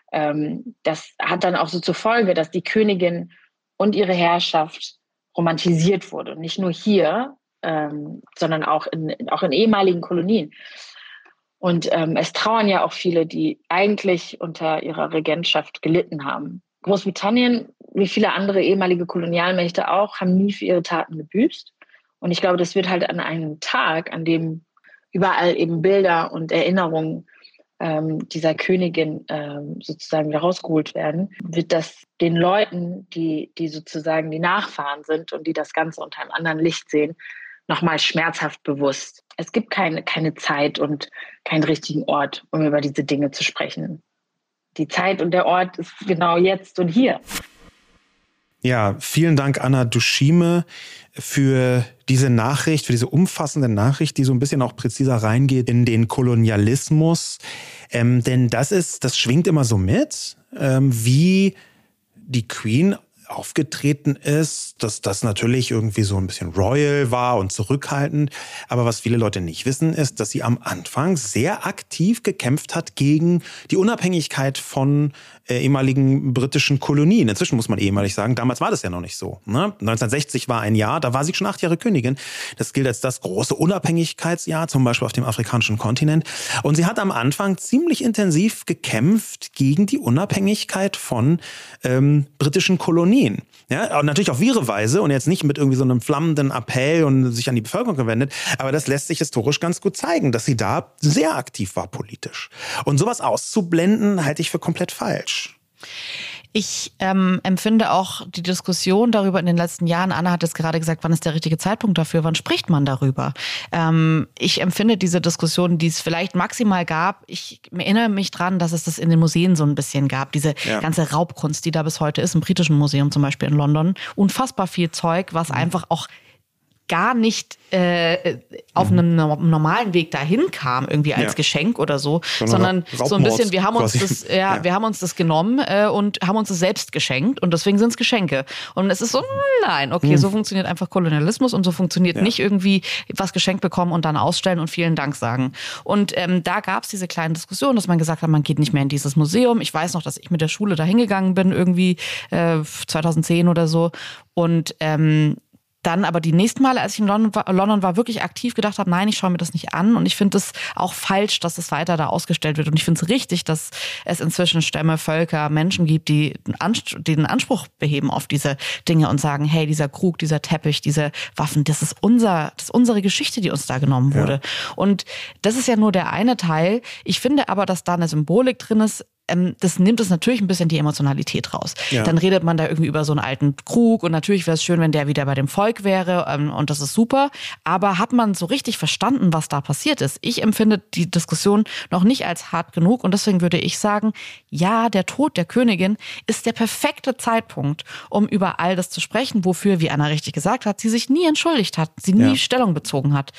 das hat dann auch so zur Folge, dass die Königin und ihre Herrschaft romantisiert wurde. Und nicht nur hier, sondern auch in ehemaligen Kolonien. Und es trauern ja auch viele, die eigentlich unter ihrer Regentschaft gelitten haben. Großbritannien, wie viele andere ehemalige Kolonialmächte auch, haben nie für ihre Taten gebüßt. Und ich glaube, das wird halt an einem Tag, an dem überall eben Bilder und Erinnerungen dieser Königin sozusagen wieder rausgeholt werden, wird das den Leuten, die sozusagen die Nachfahren sind und die das Ganze unter einem anderen Licht sehen, nochmal schmerzhaft bewusst. Es gibt keine Zeit und keinen richtigen Ort, um über diese Dinge zu sprechen. Die Zeit und der Ort ist genau jetzt und hier. Ja, vielen Dank, Anna Dushime, für diese Nachricht, für diese umfassende Nachricht, die so ein bisschen auch präziser reingeht in den Kolonialismus. Denn das schwingt immer so mit, wie die Queen aufgetreten ist, dass das natürlich irgendwie so ein bisschen royal war und zurückhaltend. Aber was viele Leute nicht wissen, ist, dass sie am Anfang sehr aktiv gekämpft hat gegen die Unabhängigkeit von ehemaligen britischen Kolonien. Inzwischen muss man ehemalig sagen, damals war das ja noch nicht so. Ne? 1960 war ein Jahr, da war sie schon 8 Jahre Königin. Das gilt als das große Unabhängigkeitsjahr, zum Beispiel auf dem afrikanischen Kontinent. Und sie hat am Anfang ziemlich intensiv gekämpft gegen die Unabhängigkeit von britischen Kolonien. Ja, natürlich auf ihre Weise und jetzt nicht mit irgendwie so einem flammenden Appell und sich an die Bevölkerung gewendet, aber das lässt sich historisch ganz gut zeigen, dass sie da sehr aktiv war politisch. Und sowas auszublenden, halte ich für komplett falsch. Ich empfinde auch die Diskussion darüber in den letzten Jahren, Anna hat es gerade gesagt, wann ist der richtige Zeitpunkt dafür, wann spricht man darüber? Ich empfinde diese Diskussion, die es vielleicht maximal gab, ich erinnere mich dran, dass es das in den Museen so ein bisschen gab, diese ganze Raubkunst, die da bis heute ist, im Britischen Museum zum Beispiel in London. Unfassbar viel Zeug, was einfach auch gar nicht auf einem normalen Weg dahin kam, irgendwie als Geschenk oder so, sondern so ein bisschen, wir haben uns das genommen und haben uns das selbst geschenkt und deswegen sind es Geschenke. Und es ist so, nein, okay, so funktioniert einfach Kolonialismus und so funktioniert nicht irgendwie was geschenkt bekommen und dann ausstellen und vielen Dank sagen. Und da gab es diese kleine Diskussion, dass man gesagt hat, man geht nicht mehr in dieses Museum. Ich weiß noch, dass ich mit der Schule da hingegangen bin, irgendwie 2010 oder so und dann aber die nächsten Male, als ich in London war, wirklich aktiv gedacht habe, nein, ich schaue mir das nicht an. Und ich finde es auch falsch, dass es weiter da ausgestellt wird. Und ich finde es richtig, dass es inzwischen Stämme, Völker, Menschen gibt, die den Anspruch beheben auf diese Dinge und sagen, hey, dieser Krug, dieser Teppich, diese Waffen, das ist unsere Geschichte, die uns da genommen wurde. Ja. Und das ist ja nur der eine Teil. Ich finde aber, dass da eine Symbolik drin ist, das nimmt es natürlich ein bisschen die Emotionalität raus. Ja. Dann redet man da irgendwie über so einen alten Krug und natürlich wäre es schön, wenn der wieder bei dem Volk wäre und das ist super. Aber hat man so richtig verstanden, was da passiert ist? Ich empfinde die Diskussion noch nicht als hart genug und deswegen würde ich sagen, ja, der Tod der Königin ist der perfekte Zeitpunkt, um über all das zu sprechen, wofür, wie Anna richtig gesagt hat, sie sich nie entschuldigt hat, sie nie Stellung bezogen hat.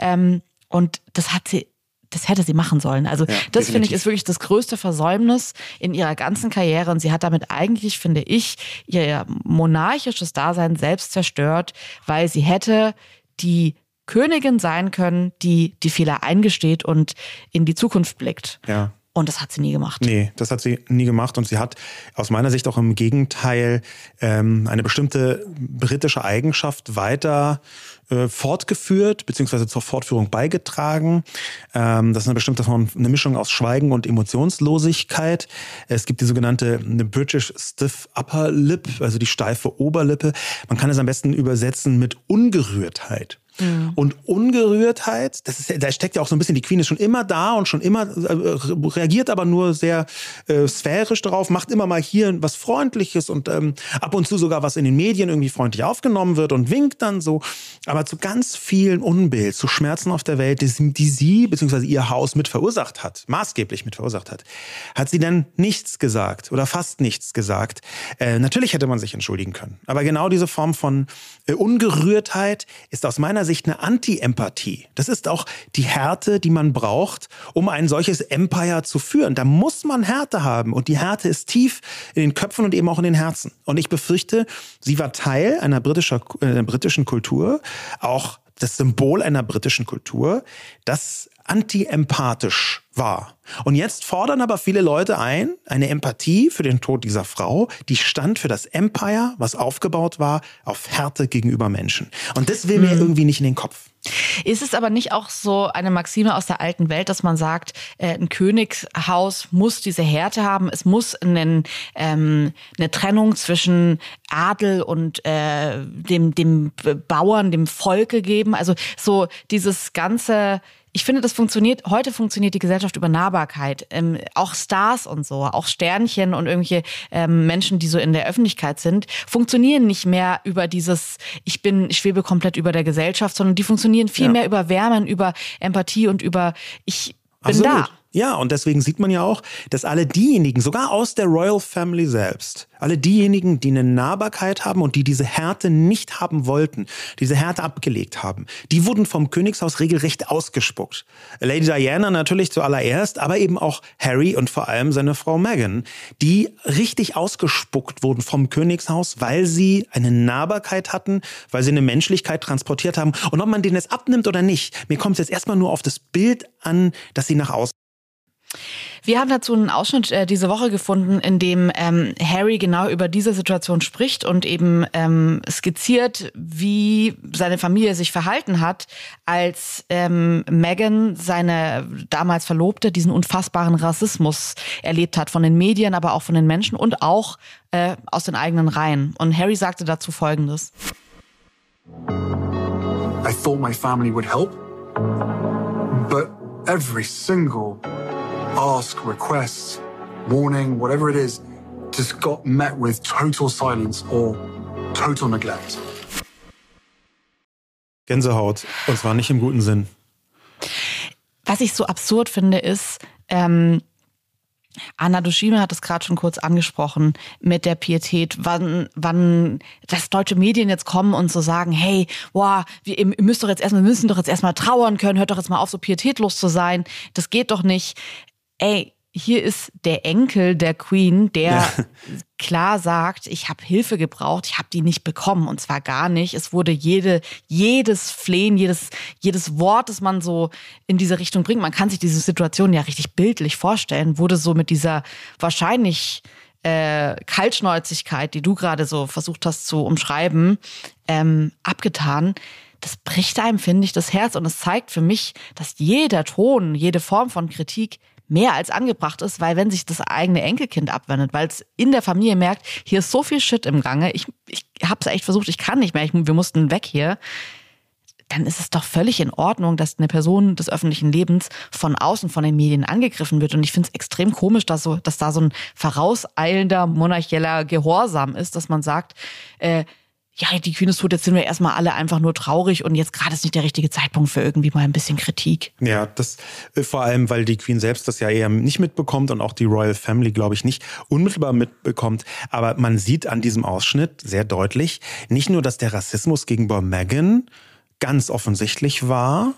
Und das hätte sie machen sollen. Also das finde ich ist wirklich das größte Versäumnis in ihrer ganzen Karriere und sie hat damit eigentlich, finde ich, ihr monarchisches Dasein selbst zerstört, weil sie hätte die Königin sein können, die Fehler eingesteht und in die Zukunft blickt. Ja. Und das hat sie nie gemacht. Nee, das hat sie nie gemacht. Und sie hat aus meiner Sicht auch im Gegenteil eine bestimmte britische Eigenschaft weiter fortgeführt, beziehungsweise zur Fortführung beigetragen. Das ist eine bestimmte Form, eine Mischung aus Schweigen und Emotionslosigkeit. Es gibt die sogenannte British Stiff Upper Lip, also die steife Oberlippe. Man kann es am besten übersetzen mit Ungerührtheit. Und Ungerührtheit, da steckt ja auch so ein bisschen, die Queen ist schon immer da und schon immer reagiert aber nur sehr sphärisch darauf, macht immer mal hier was Freundliches und ab und zu sogar was in den Medien irgendwie freundlich aufgenommen wird und winkt dann so. Aber zu ganz vielen Unbill, zu Schmerzen auf der Welt, die sie bzw. ihr Haus mit verursacht hat, maßgeblich mit verursacht hat sie dann nichts gesagt oder fast nichts gesagt. Natürlich hätte man sich entschuldigen können. Aber genau diese Form von Ungerührtheit ist aus meiner Sicht eine Anti-Empathie. Das ist auch die Härte, die man braucht, um ein solches Empire zu führen. Da muss man Härte haben und die Härte ist tief in den Köpfen und eben auch in den Herzen. Und ich befürchte, sie war Teil einer britischen Kultur, auch das Symbol einer britischen Kultur, das anti-empathisch war. Und jetzt fordern aber viele Leute eine Empathie für den Tod dieser Frau, die stand für das Empire, was aufgebaut war, auf Härte gegenüber Menschen. Und das will mir irgendwie nicht in den Kopf. Ist es aber nicht auch so eine Maxime aus der alten Welt, dass man sagt, ein Königshaus muss diese Härte haben, es muss eine Trennung zwischen Adel und dem Bauern, dem Volke geben? Also so dieses ganze... Ich finde, heute funktioniert die Gesellschaft über Nahbarkeit. Auch Stars und so, auch Sternchen und irgendwelche Menschen, die so in der Öffentlichkeit sind, funktionieren nicht mehr über dieses, ich schwebe komplett über der Gesellschaft, sondern die funktionieren viel mehr über Wärmen, über Empathie und über, ich bin da. Ja, und deswegen sieht man ja auch, dass alle diejenigen, sogar aus der Royal Family selbst, alle diejenigen, die eine Nahbarkeit haben und die diese Härte nicht haben wollten, diese Härte abgelegt haben, die wurden vom Königshaus regelrecht ausgespuckt. Lady Diana natürlich zuallererst, aber eben auch Harry und vor allem seine Frau Meghan, die richtig ausgespuckt wurden vom Königshaus, weil sie eine Nahbarkeit hatten, weil sie eine Menschlichkeit transportiert haben. Und ob man denen jetzt abnimmt oder nicht, mir kommt es jetzt erstmal nur auf das Bild an, dass sie nach außen. Wir haben dazu einen Ausschnitt diese Woche gefunden, in dem Harry genau über diese Situation spricht und eben skizziert, wie seine Familie sich verhalten hat, als Meghan, seine damals Verlobte, diesen unfassbaren Rassismus erlebt hat von den Medien, aber auch von den Menschen und auch aus den eigenen Reihen. Und Harry sagte dazu Folgendes. I thought my family would help, but every single ask, request, warning, whatever it is, just got met with total silence or total neglect. Gänsehaut, und zwar nicht im guten Sinn. Was ich so absurd finde, ist, Anna Dushime hat es gerade schon kurz angesprochen mit der Pietät, wann das deutsche Medien jetzt kommen und so sagen, hey, boah, wir müssen doch jetzt erstmal trauern können, hört doch jetzt mal auf, so pietätlos zu sein, das geht doch nicht. Ey, hier ist der Enkel der Queen, der klar sagt, ich habe Hilfe gebraucht, ich habe die nicht bekommen und zwar gar nicht. Es wurde jedes Flehen, jedes Wort, das man so in diese Richtung bringt, man kann sich diese Situation ja richtig bildlich vorstellen, wurde so mit dieser wahrscheinlich Kaltschnäuzigkeit, die du gerade so versucht hast zu umschreiben, abgetan. Das bricht einem, finde ich, das Herz und es zeigt für mich, dass jeder Ton, jede Form von Kritik mehr als angebracht ist, weil wenn sich das eigene Enkelkind abwendet, weil es in der Familie merkt, hier ist so viel Shit im Gange, ich habe es echt versucht, ich kann nicht mehr, wir mussten weg hier, dann ist es doch völlig in Ordnung, dass eine Person des öffentlichen Lebens von außen, von den Medien angegriffen wird. Und ich finde es extrem komisch, dass da so ein vorauseilender monarchieller Gehorsam ist, dass man sagt, ja, die Queen ist tot, jetzt sind wir erstmal alle einfach nur traurig und jetzt gerade ist nicht der richtige Zeitpunkt für irgendwie mal ein bisschen Kritik. Ja, das vor allem, weil die Queen selbst das ja eher nicht mitbekommt und auch die Royal Family, glaube ich, nicht unmittelbar mitbekommt. Aber man sieht an diesem Ausschnitt sehr deutlich, nicht nur, dass der Rassismus gegenüber Meghan ganz offensichtlich war,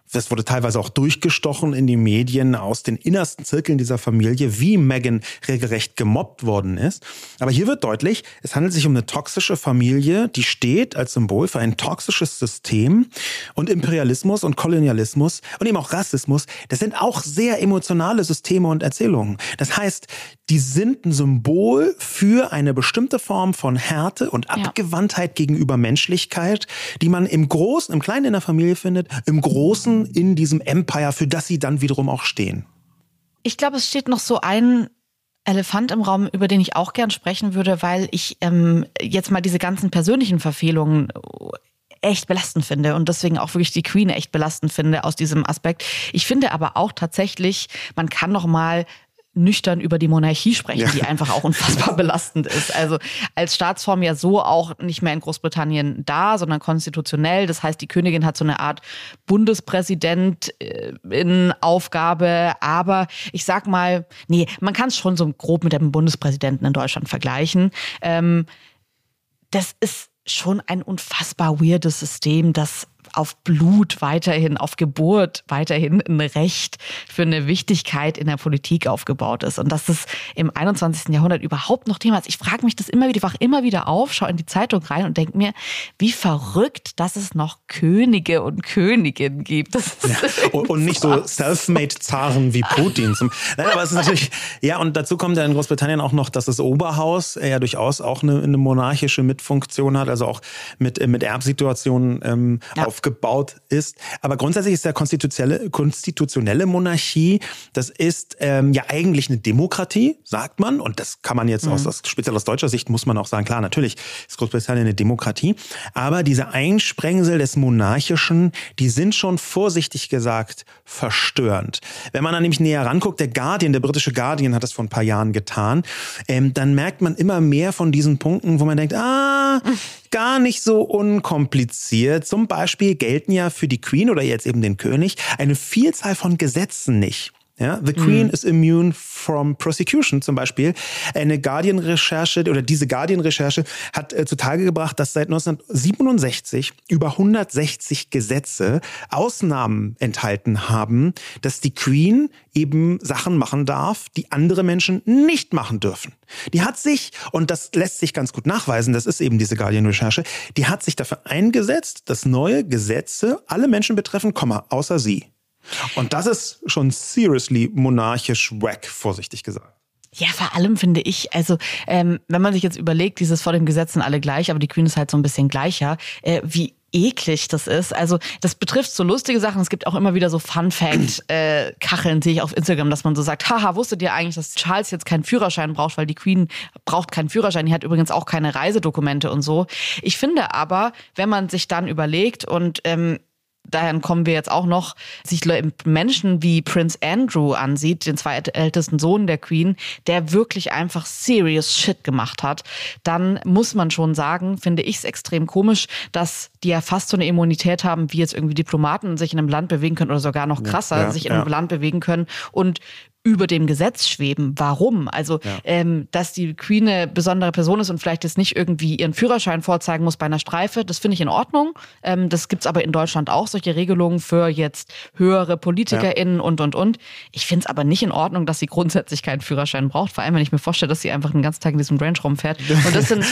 Das wurde teilweise auch durchgestochen in die Medien aus den innersten Zirkeln dieser Familie, wie Meghan regelrecht gemobbt worden ist. Aber hier wird deutlich, es handelt sich um eine toxische Familie, die steht als Symbol für ein toxisches System. Und Imperialismus und Kolonialismus und eben auch Rassismus, das sind auch sehr emotionale Systeme und Erzählungen. Das heißt, die sind ein Symbol für eine bestimmte Form von Härte und Abgewandtheit gegenüber Menschlichkeit, die man im Großen, im Kleinen in der Familie findet, im Großen in diesem Empire, für das sie dann wiederum auch stehen. Ich glaube, es steht noch so ein Elefant im Raum, über den ich auch gern sprechen würde, weil ich jetzt mal diese ganzen persönlichen Verfehlungen echt belastend finde und deswegen auch wirklich die Queen echt belastend finde aus diesem Aspekt. Ich finde aber auch tatsächlich, man kann noch mal nüchtern über die Monarchie sprechen, die einfach auch unfassbar belastend ist. Also als Staatsform ja so auch nicht mehr in Großbritannien da, sondern konstitutionell. Das heißt, die Königin hat so eine Art Bundespräsident in Aufgabe. Aber ich sag mal, nee, man kann es schon so grob mit dem Bundespräsidenten in Deutschland vergleichen. Das ist schon ein unfassbar weirdes System, das auf Blut weiterhin, auf Geburt weiterhin ein Recht für eine Wichtigkeit in der Politik aufgebaut ist. Und dass das im 21. Jahrhundert überhaupt noch Thema ist. Ich frage mich das immer wieder, ich wache immer wieder auf, schaue in die Zeitung rein und denke mir, wie verrückt, dass es noch Könige und Königinnen gibt. Und nicht so Selfmade-Zaren wie Putin. Nein, aber es ist natürlich, und dazu kommt ja in Großbritannien auch noch, dass das Oberhaus ja durchaus auch eine monarchische Mitfunktion hat, also auch mit Erbsituationen aufgebaut ist. Aber grundsätzlich ist der konstitutionelle Monarchie, das ist ja eigentlich eine Demokratie, sagt man. Und das kann man jetzt speziell aus deutscher Sicht, muss man auch sagen, klar, natürlich ist Großbritannien eine Demokratie. Aber diese Einsprengsel des Monarchischen, die sind schon vorsichtig gesagt verstörend. Wenn man dann nämlich näher ranguckt, der britische Guardian hat das vor ein paar Jahren getan, dann merkt man immer mehr von diesen Punkten, wo man denkt, gar nicht so unkompliziert. Zum Beispiel gelten ja für die Queen oder jetzt eben den König eine Vielzahl von Gesetzen nicht. Ja, the Queen is immune from prosecution zum Beispiel. Eine Guardian-Recherche oder diese Guardian-Recherche hat zutage gebracht, dass seit 1967 über 160 Gesetze Ausnahmen enthalten haben, dass die Queen eben Sachen machen darf, die andere Menschen nicht machen dürfen. Die hat sich, und das lässt sich ganz gut nachweisen, das ist eben diese Guardian-Recherche, die hat sich dafür eingesetzt, dass neue Gesetze alle Menschen betreffen, außer sie. Und das ist schon seriously monarchisch wack, vorsichtig gesagt. Ja, vor allem finde ich, also wenn man sich jetzt überlegt, dieses vor dem Gesetz sind alle gleich, aber die Queen ist halt so ein bisschen gleicher, wie eklig das ist. Also das betrifft so lustige Sachen. Es gibt auch immer wieder so Fun-Fact-Kacheln, sehe ich auf Instagram, dass man so sagt, haha, wusstet ihr eigentlich, dass Charles jetzt keinen Führerschein braucht, weil die Queen braucht keinen Führerschein. Die hat übrigens auch keine Reisedokumente und so. Ich finde aber, wenn man sich dann überlegt und daher kommen wir jetzt auch noch, sich Menschen wie Prince Andrew ansieht, den zweitältesten Sohn der Queen, der wirklich einfach serious shit gemacht hat, dann muss man schon sagen, finde ich es extrem komisch, dass die ja fast so eine Immunität haben, wie jetzt irgendwie Diplomaten sich in einem Land bewegen können oder sogar noch krasser sich in einem Land bewegen können und über dem Gesetz schweben. Warum? Also, dass die Queen eine besondere Person ist und vielleicht jetzt nicht irgendwie ihren Führerschein vorzeigen muss bei einer Streife, das finde ich in Ordnung. Das gibt's aber in Deutschland auch, solche Regelungen für jetzt höhere PolitikerInnen und. Ich finde es aber nicht in Ordnung, dass sie grundsätzlich keinen Führerschein braucht. Vor allem, wenn ich mir vorstelle, dass sie einfach den ganzen Tag in diesem Range rumfährt. Und das sind,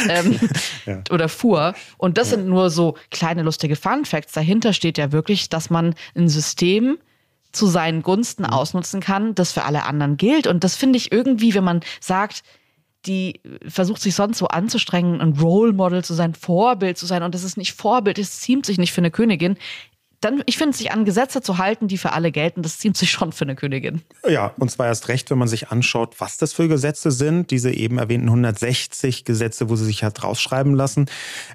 oder fuhr. Und das sind nur so kleine lustige Fun-Facts. Dahinter steht ja wirklich, dass man ein System zu seinen Gunsten ausnutzen kann, das für alle anderen gilt. Und das finde ich irgendwie, wenn man sagt, die versucht sich sonst so anzustrengen, ein Role Model zu sein, Vorbild zu sein, und das ist nicht Vorbild, es ziemt sich nicht für eine Königin. Dann, ich finde, sich an Gesetze zu halten, die für alle gelten, das ziemt sich schon für eine Königin. Ja, und zwar erst recht, wenn man sich anschaut, was das für Gesetze sind. Diese eben erwähnten 160 Gesetze, wo sie sich hat rausschreiben lassen.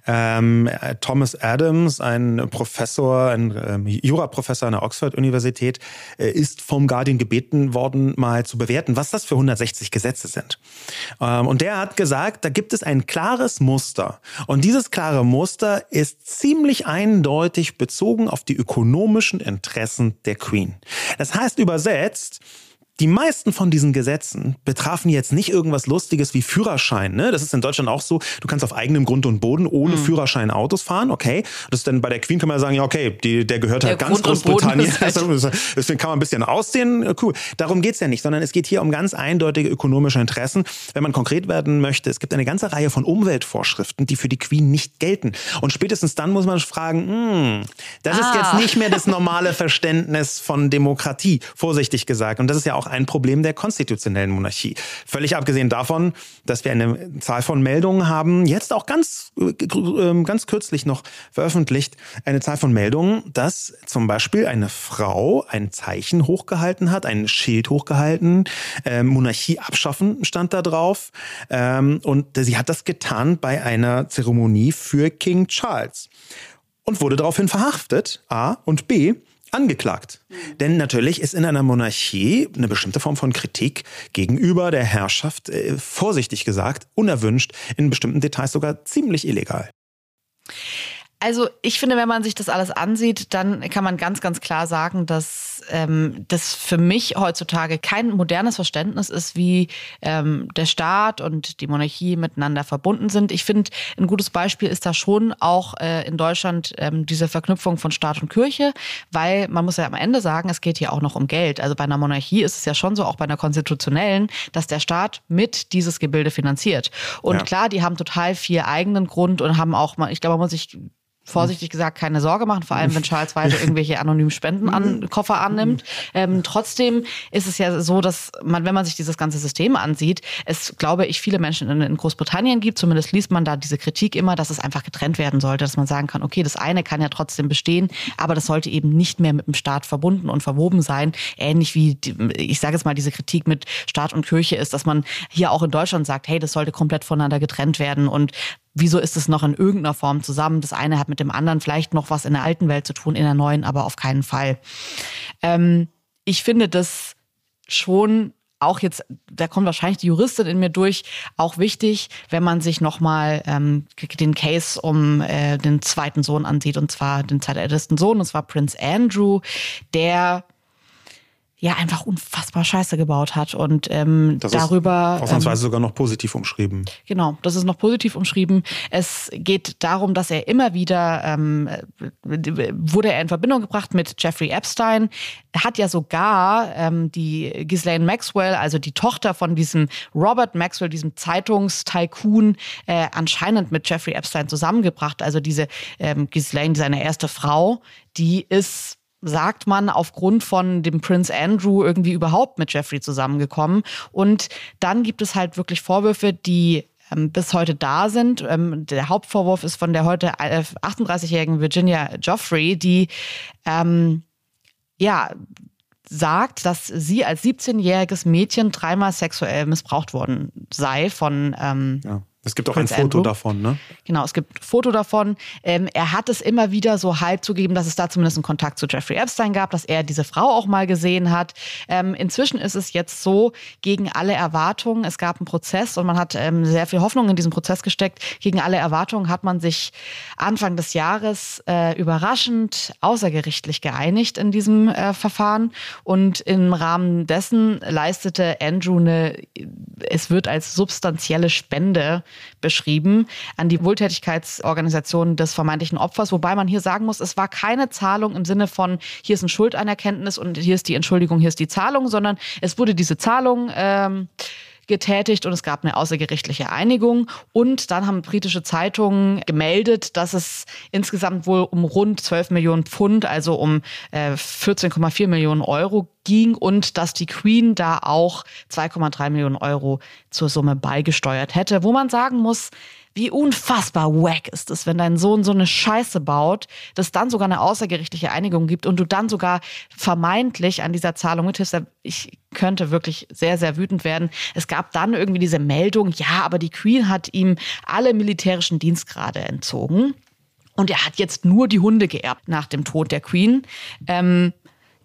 Thomas Adams, ein Professor, ein Juraprofessor an der Oxford-Universität, ist vom Guardian gebeten worden, mal zu bewerten, was das für 160 Gesetze sind. Und der hat gesagt, da gibt es ein klares Muster. Und dieses klare Muster ist ziemlich eindeutig bezogen auf die ökonomischen Interessen der Queen. Das heißt übersetzt, Die meisten von diesen Gesetzen betrafen jetzt nicht irgendwas Lustiges wie Führerschein. Ne? Das ist in Deutschland auch so. Du kannst auf eigenem Grund und Boden ohne Führerschein Autos fahren. Okay. Das ist dann bei der Queen kann man sagen, ja okay, der gehört halt ganz Großbritannien. Deswegen kann man ein bisschen ausdehnen. Cool. Darum geht's ja nicht, sondern es geht hier um ganz eindeutige ökonomische Interessen. Wenn man konkret werden möchte, es gibt eine ganze Reihe von Umweltvorschriften, die für die Queen nicht gelten. Und spätestens dann muss man fragen, das ist jetzt nicht mehr das normale Verständnis von Demokratie, vorsichtig gesagt. Und das ist ja auch ein Problem der konstitutionellen Monarchie. Völlig abgesehen davon, dass wir eine Zahl von Meldungen haben, jetzt auch ganz kürzlich noch veröffentlicht, eine Zahl von Meldungen, dass zum Beispiel eine Frau ein Zeichen hochgehalten hat, ein Schild hochgehalten, Monarchie abschaffen stand da drauf. Und sie hat das getan bei einer Zeremonie für King Charles und wurde daraufhin verhaftet, A, und B, angeklagt. Denn natürlich ist in einer Monarchie eine bestimmte Form von Kritik gegenüber der Herrschaft, vorsichtig gesagt, unerwünscht, in bestimmten Details sogar ziemlich illegal. Also ich finde, wenn man sich das alles ansieht, dann kann man ganz, ganz klar sagen, dass das für mich heutzutage kein modernes Verständnis ist, wie der Staat und die Monarchie miteinander verbunden sind. Ich finde, ein gutes Beispiel ist da schon auch in Deutschland diese Verknüpfung von Staat und Kirche, weil man muss ja am Ende sagen, es geht hier auch noch um Geld. Also bei einer Monarchie ist es ja schon so, auch bei einer konstitutionellen, dass der Staat mit dieses Gebilde finanziert. Und klar, die haben total viel eigenen Grund und haben auch mal, ich glaube, man muss sich vorsichtig gesagt keine Sorge machen, vor allem wenn Charles weiter irgendwelche anonymen Spendenkoffer annimmt. Trotzdem ist es ja so, dass man, wenn man sich dieses ganze System ansieht, es, glaube ich, viele Menschen in Großbritannien gibt, zumindest liest man da diese Kritik immer, dass es einfach getrennt werden sollte, dass man sagen kann, okay, das eine kann ja trotzdem bestehen, aber das sollte eben nicht mehr mit dem Staat verbunden und verwoben sein. Ähnlich wie, ich sage jetzt mal, diese Kritik mit Staat und Kirche ist, dass man hier auch in Deutschland sagt, hey, das sollte komplett voneinander getrennt werden und wieso ist es noch in irgendeiner Form zusammen? Das eine hat mit dem anderen vielleicht noch was in der alten Welt zu tun, in der neuen aber auf keinen Fall. Ich finde das schon auch jetzt, da kommt wahrscheinlich die Juristin in mir durch, auch wichtig, wenn man sich nochmal den Case um den zweiten Sohn ansieht, und zwar den zweitältesten Sohn, und zwar Prince Andrew, der ja einfach unfassbar Scheiße gebaut hat und das darüber ist ausnahmsweise sogar noch positiv umschrieben. Genau, das ist noch positiv umschrieben. Es geht darum, dass er immer wieder wurde er in Verbindung gebracht mit Jeffrey Epstein. Er hat ja sogar die Ghislaine Maxwell, also die Tochter von diesem Robert Maxwell, diesem Zeitungstycoon, anscheinend mit Jeffrey Epstein zusammengebracht. Also diese Ghislaine, seine erste Frau, die ist, sagt man, aufgrund von dem Prince Andrew irgendwie überhaupt mit Jeffrey zusammengekommen. Und dann gibt es halt wirklich Vorwürfe, die bis heute da sind. Der Hauptvorwurf ist von der heute 38-jährigen Virginia Giuffre, die sagt, dass sie als 17-jähriges Mädchen 3-mal sexuell missbraucht worden sei von Es gibt auch ein Foto davon, ne? Genau, es gibt ein Foto davon. Er hat es immer wieder so halb zugegeben, dass es da zumindest einen Kontakt zu Jeffrey Epstein gab, dass er diese Frau auch mal gesehen hat. Inzwischen ist es jetzt so, gegen alle Erwartungen, es gab einen Prozess und man hat sehr viel Hoffnung in diesen Prozess gesteckt. Gegen alle Erwartungen hat man sich Anfang des Jahres überraschend außergerichtlich geeinigt in diesem Verfahren. Und im Rahmen dessen leistete Andrew es wird als substanzielle Spende beschrieben an die Wohltätigkeitsorganisation des vermeintlichen Opfers, wobei man hier sagen muss, es war keine Zahlung im Sinne von, hier ist ein Schuldanerkenntnis und hier ist die Entschuldigung, hier ist die Zahlung, sondern es wurde diese Zahlung getätigt und es gab eine außergerichtliche Einigung. Und dann haben britische Zeitungen gemeldet, dass es insgesamt wohl um rund 12 Millionen Pfund, also um 14,4 Millionen Euro ging und dass die Queen da auch 2,3 Millionen Euro zur Summe beigesteuert hätte, wo man sagen muss, wie unfassbar wack ist es, wenn dein Sohn so eine Scheiße baut, dass dann sogar eine außergerichtliche Einigung gibt und du dann sogar vermeintlich an dieser Zahlung mithilfst. Ich könnte wirklich sehr, sehr wütend werden. Es gab dann irgendwie diese Meldung, ja, aber die Queen hat ihm alle militärischen Dienstgrade entzogen und er hat jetzt nur die Hunde geerbt nach dem Tod der Queen.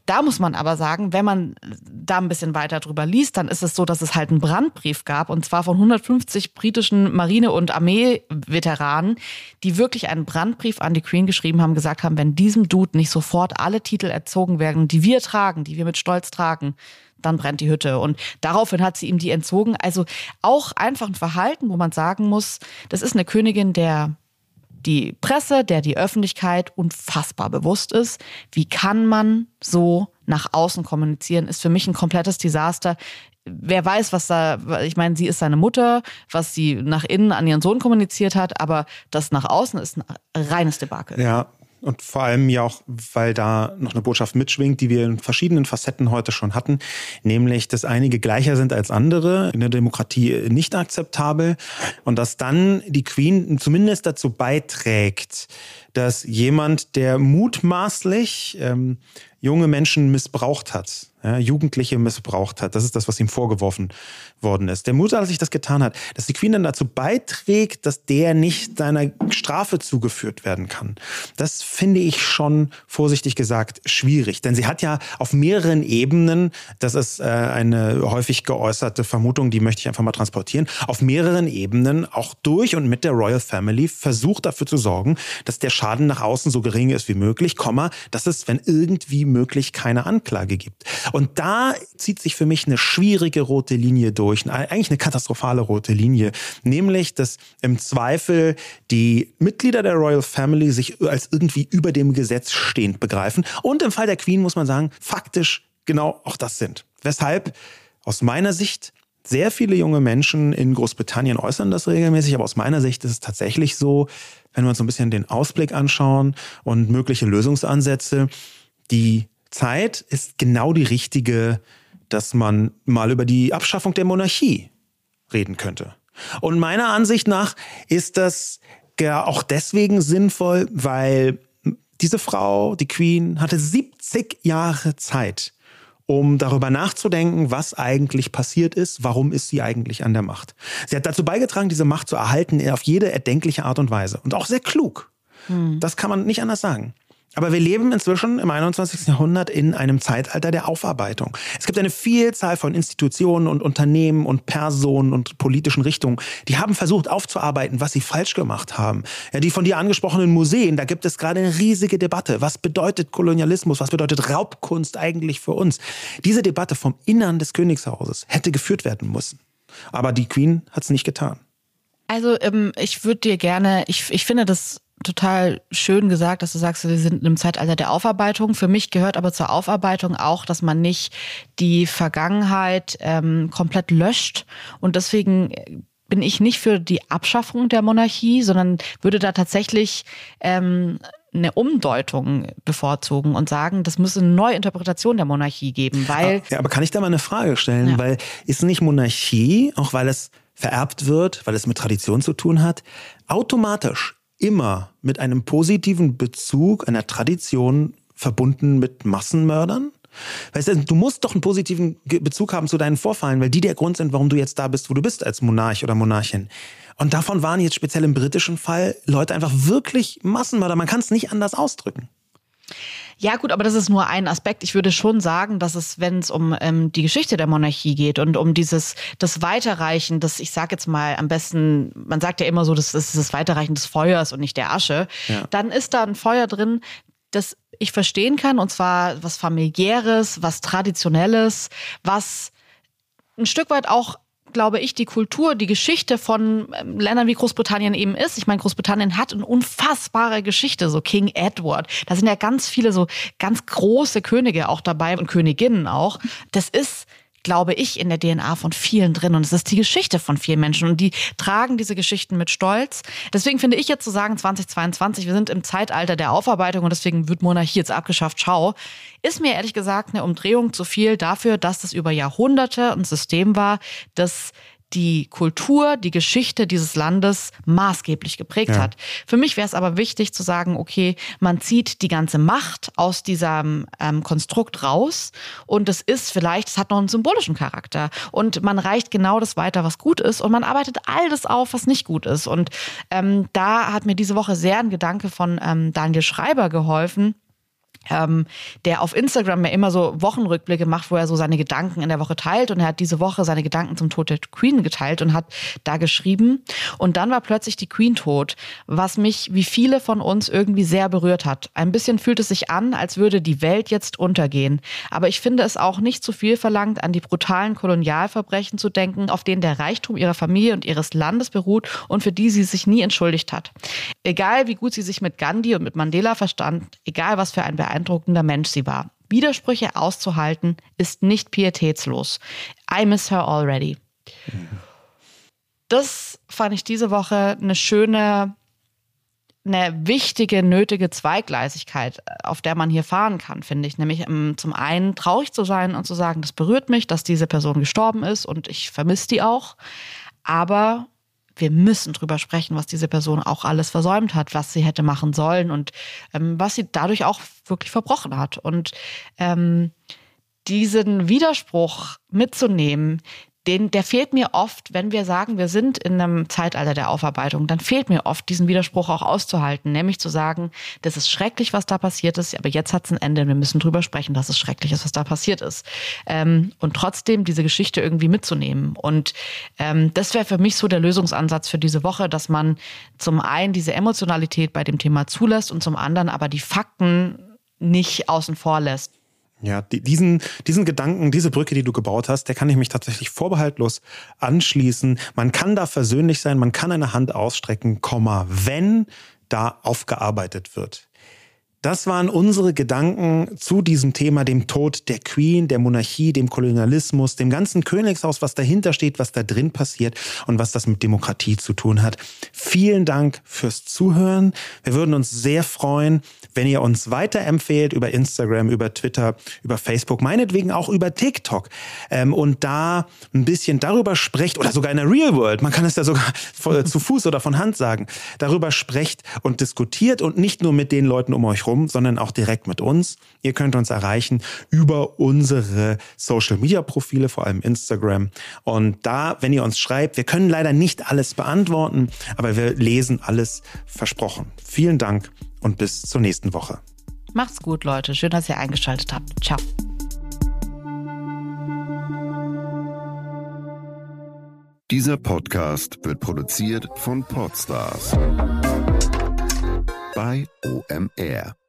Da muss man aber sagen, wenn man da ein bisschen weiter drüber liest, dann ist es so, dass es halt einen Brandbrief gab, und zwar von 150 britischen Marine- und Armee-Veteranen, die wirklich einen Brandbrief an die Queen geschrieben haben, gesagt haben, wenn diesem Dude nicht sofort alle Titel entzogen werden, die wir tragen, die wir mit Stolz tragen, dann brennt die Hütte. Und daraufhin hat sie ihm die entzogen. Also auch einfach ein Verhalten, wo man sagen muss, das ist eine Königin, der die Presse, der die Öffentlichkeit unfassbar bewusst ist. Wie kann man so nach außen kommunizieren, ist für mich ein komplettes Desaster. Wer weiß, was da, ich meine, sie ist seine Mutter, was sie nach innen an ihren Sohn kommuniziert hat, aber das nach außen ist ein reines Debakel. Ja, und vor allem ja auch, weil da noch eine Botschaft mitschwingt, die wir in verschiedenen Facetten heute schon hatten, nämlich, dass einige gleicher sind als andere, in der Demokratie nicht akzeptabel, und dass dann die Queen zumindest dazu beiträgt, dass jemand, der mutmaßlich junge Menschen missbraucht hat, ja, Jugendliche missbraucht hat, das ist das, was ihm vorgeworfen worden ist, der mutmaßlich das getan hat, dass die Queen dann dazu beiträgt, dass der nicht seiner Strafe zugeführt werden kann. Das finde ich schon, vorsichtig gesagt, schwierig. Denn sie hat ja auf mehreren Ebenen, das ist eine häufig geäußerte Vermutung, die möchte ich einfach mal transportieren, auf mehreren Ebenen auch durch und mit der Royal Family versucht dafür zu sorgen, dass der Schaden nach außen so gering ist wie möglich, dass es, wenn irgendwie möglich, keine Anklage gibt. Und da zieht sich für mich eine schwierige rote Linie durch, eigentlich eine katastrophale rote Linie, nämlich, dass im Zweifel die Mitglieder der Royal Family sich als irgendwie über dem Gesetz stehend begreifen und im Fall der Queen, muss man sagen, faktisch genau auch das sind. Weshalb aus meiner Sicht sehr viele junge Menschen in Großbritannien äußern das regelmäßig, aber aus meiner Sicht ist es tatsächlich so, wenn wir uns so ein bisschen den Ausblick anschauen und mögliche Lösungsansätze, die Zeit ist genau die richtige, dass man mal über die Abschaffung der Monarchie reden könnte. Und meiner Ansicht nach ist das auch deswegen sinnvoll, weil diese Frau, die Queen, hatte 70 Jahre Zeit, um darüber nachzudenken, was eigentlich passiert ist, warum ist sie eigentlich an der Macht. Sie hat dazu beigetragen, diese Macht zu erhalten auf jede erdenkliche Art und Weise. Und auch sehr klug. Das kann man nicht anders sagen. Aber wir leben inzwischen im 21. Jahrhundert in einem Zeitalter der Aufarbeitung. Es gibt eine Vielzahl von Institutionen und Unternehmen und Personen und politischen Richtungen, die haben versucht aufzuarbeiten, was sie falsch gemacht haben. Ja, die von dir angesprochenen Museen, da gibt es gerade eine riesige Debatte. Was bedeutet Kolonialismus? Was bedeutet Raubkunst eigentlich für uns? Diese Debatte vom Innern des Königshauses hätte geführt werden müssen. Aber die Queen hat es nicht getan. Also ich würde dir gerne, ich finde das total schön gesagt, dass du sagst, wir sind im Zeitalter der Aufarbeitung. Für mich gehört aber zur Aufarbeitung auch, dass man nicht die Vergangenheit komplett löscht. Und deswegen bin ich nicht für die Abschaffung der Monarchie, sondern würde da tatsächlich eine Umdeutung bevorzugen und sagen, das muss eine Neuinterpretation der Monarchie geben, weil... Ja, aber kann ich da mal eine Frage stellen? Ja. Weil ist nicht Monarchie, auch weil es vererbt wird, weil es mit Tradition zu tun hat, automatisch immer mit einem positiven Bezug, einer Tradition verbunden mit Massenmördern? Weißt du, du musst doch einen positiven Bezug haben zu deinen Vorfahren, weil die der Grund sind, warum du jetzt da bist, wo du bist als Monarch oder Monarchin. Und davon waren jetzt speziell im britischen Fall Leute einfach wirklich Massenmörder. Man kann es nicht anders ausdrücken. Ja gut, aber das ist nur ein Aspekt. Ich würde schon sagen, dass es, wenn es um die Geschichte der Monarchie geht und um das Weiterreichen, ich sage jetzt mal am besten, man sagt ja immer so, das ist das Weiterreichen des Feuers und nicht der Asche, dann ist da ein Feuer drin, das ich verstehen kann, und zwar was Familiäres, was Traditionelles, was ein Stück weit auch, glaube ich, die Kultur, die Geschichte von Ländern wie Großbritannien eben ist. Ich meine, Großbritannien hat eine unfassbare Geschichte, so King Edward. Da sind ja ganz viele so ganz große Könige auch dabei und Königinnen auch. Das ist, glaube ich, in der DNA von vielen drin, und es ist die Geschichte von vielen Menschen und die tragen diese Geschichten mit Stolz. Deswegen finde ich jetzt zu sagen, 2022, wir sind im Zeitalter der Aufarbeitung und deswegen wird Monarchie jetzt abgeschafft, schau, ist mir ehrlich gesagt eine Umdrehung zu viel dafür, dass das über Jahrhunderte ein System war, das die Kultur, die Geschichte dieses Landes maßgeblich geprägt hat. Für mich wäre es aber wichtig zu sagen, okay, man zieht die ganze Macht aus diesem Konstrukt raus und es hat noch einen symbolischen Charakter und man reicht genau das weiter, was gut ist, und man arbeitet all das auf, was nicht gut ist. Und da hat mir diese Woche sehr ein Gedanke von Daniel Schreiber geholfen, der auf Instagram ja immer so Wochenrückblicke macht, wo er so seine Gedanken in der Woche teilt. Und er hat diese Woche seine Gedanken zum Tod der Queen geteilt und hat da geschrieben. Und dann war plötzlich die Queen tot, was mich wie viele von uns irgendwie sehr berührt hat. Ein bisschen fühlt es sich an, als würde die Welt jetzt untergehen. Aber ich finde es auch nicht zu viel verlangt, an die brutalen Kolonialverbrechen zu denken, auf denen der Reichtum ihrer Familie und ihres Landes beruht und für die sie sich nie entschuldigt hat. Egal wie gut sie sich mit Gandhi und mit Mandela verstand, egal was für ein beeindruckender Mensch sie war. Widersprüche auszuhalten ist nicht pietätslos. I miss her already. Das fand ich diese Woche eine wichtige, nötige Zweigleisigkeit, auf der man hier fahren kann, finde ich. Nämlich zum einen traurig zu sein und zu sagen, das berührt mich, dass diese Person gestorben ist und ich vermisse die auch. Aber wir müssen drüber sprechen, was diese Person auch alles versäumt hat, was sie hätte machen sollen und was sie dadurch auch wirklich verbrochen hat. Und diesen Widerspruch mitzunehmen, der fehlt mir oft, wenn wir sagen, wir sind in einem Zeitalter der Aufarbeitung, dann fehlt mir oft, diesen Widerspruch auch auszuhalten, nämlich zu sagen, das ist schrecklich, was da passiert ist, aber jetzt hat es ein Ende, wir müssen drüber sprechen, dass es schrecklich ist, was da passiert ist. Und trotzdem diese Geschichte irgendwie mitzunehmen. Und das wäre für mich so der Lösungsansatz für diese Woche, dass man zum einen diese Emotionalität bei dem Thema zulässt und zum anderen aber die Fakten nicht außen vor lässt. Ja, diesen Gedanken, diese Brücke, die du gebaut hast, der kann ich mich tatsächlich vorbehaltlos anschließen. Man kann da versöhnlich sein, man kann eine Hand ausstrecken, wenn da aufgearbeitet wird. Das waren unsere Gedanken zu diesem Thema, dem Tod der Queen, der Monarchie, dem Kolonialismus, dem ganzen Königshaus, was dahinter steht, was da drin passiert und was das mit Demokratie zu tun hat. Vielen Dank fürs Zuhören. Wir würden uns sehr freuen, wenn ihr uns weiterempfehlt über Instagram, über Twitter, über Facebook, meinetwegen auch über TikTok und da ein bisschen darüber sprecht oder sogar in der Real World, man kann es ja sogar zu Fuß oder von Hand sagen, darüber sprecht und diskutiert und nicht nur mit den Leuten um euch rum, sondern auch direkt mit uns. Ihr könnt uns erreichen über unsere Social-Media-Profile, vor allem Instagram. Und da, wenn ihr uns schreibt, wir können leider nicht alles beantworten, aber wir lesen alles, versprochen. Vielen Dank und bis zur nächsten Woche. Macht's gut, Leute. Schön, dass ihr eingeschaltet habt. Ciao. Dieser Podcast wird produziert von Podstars bei OMR.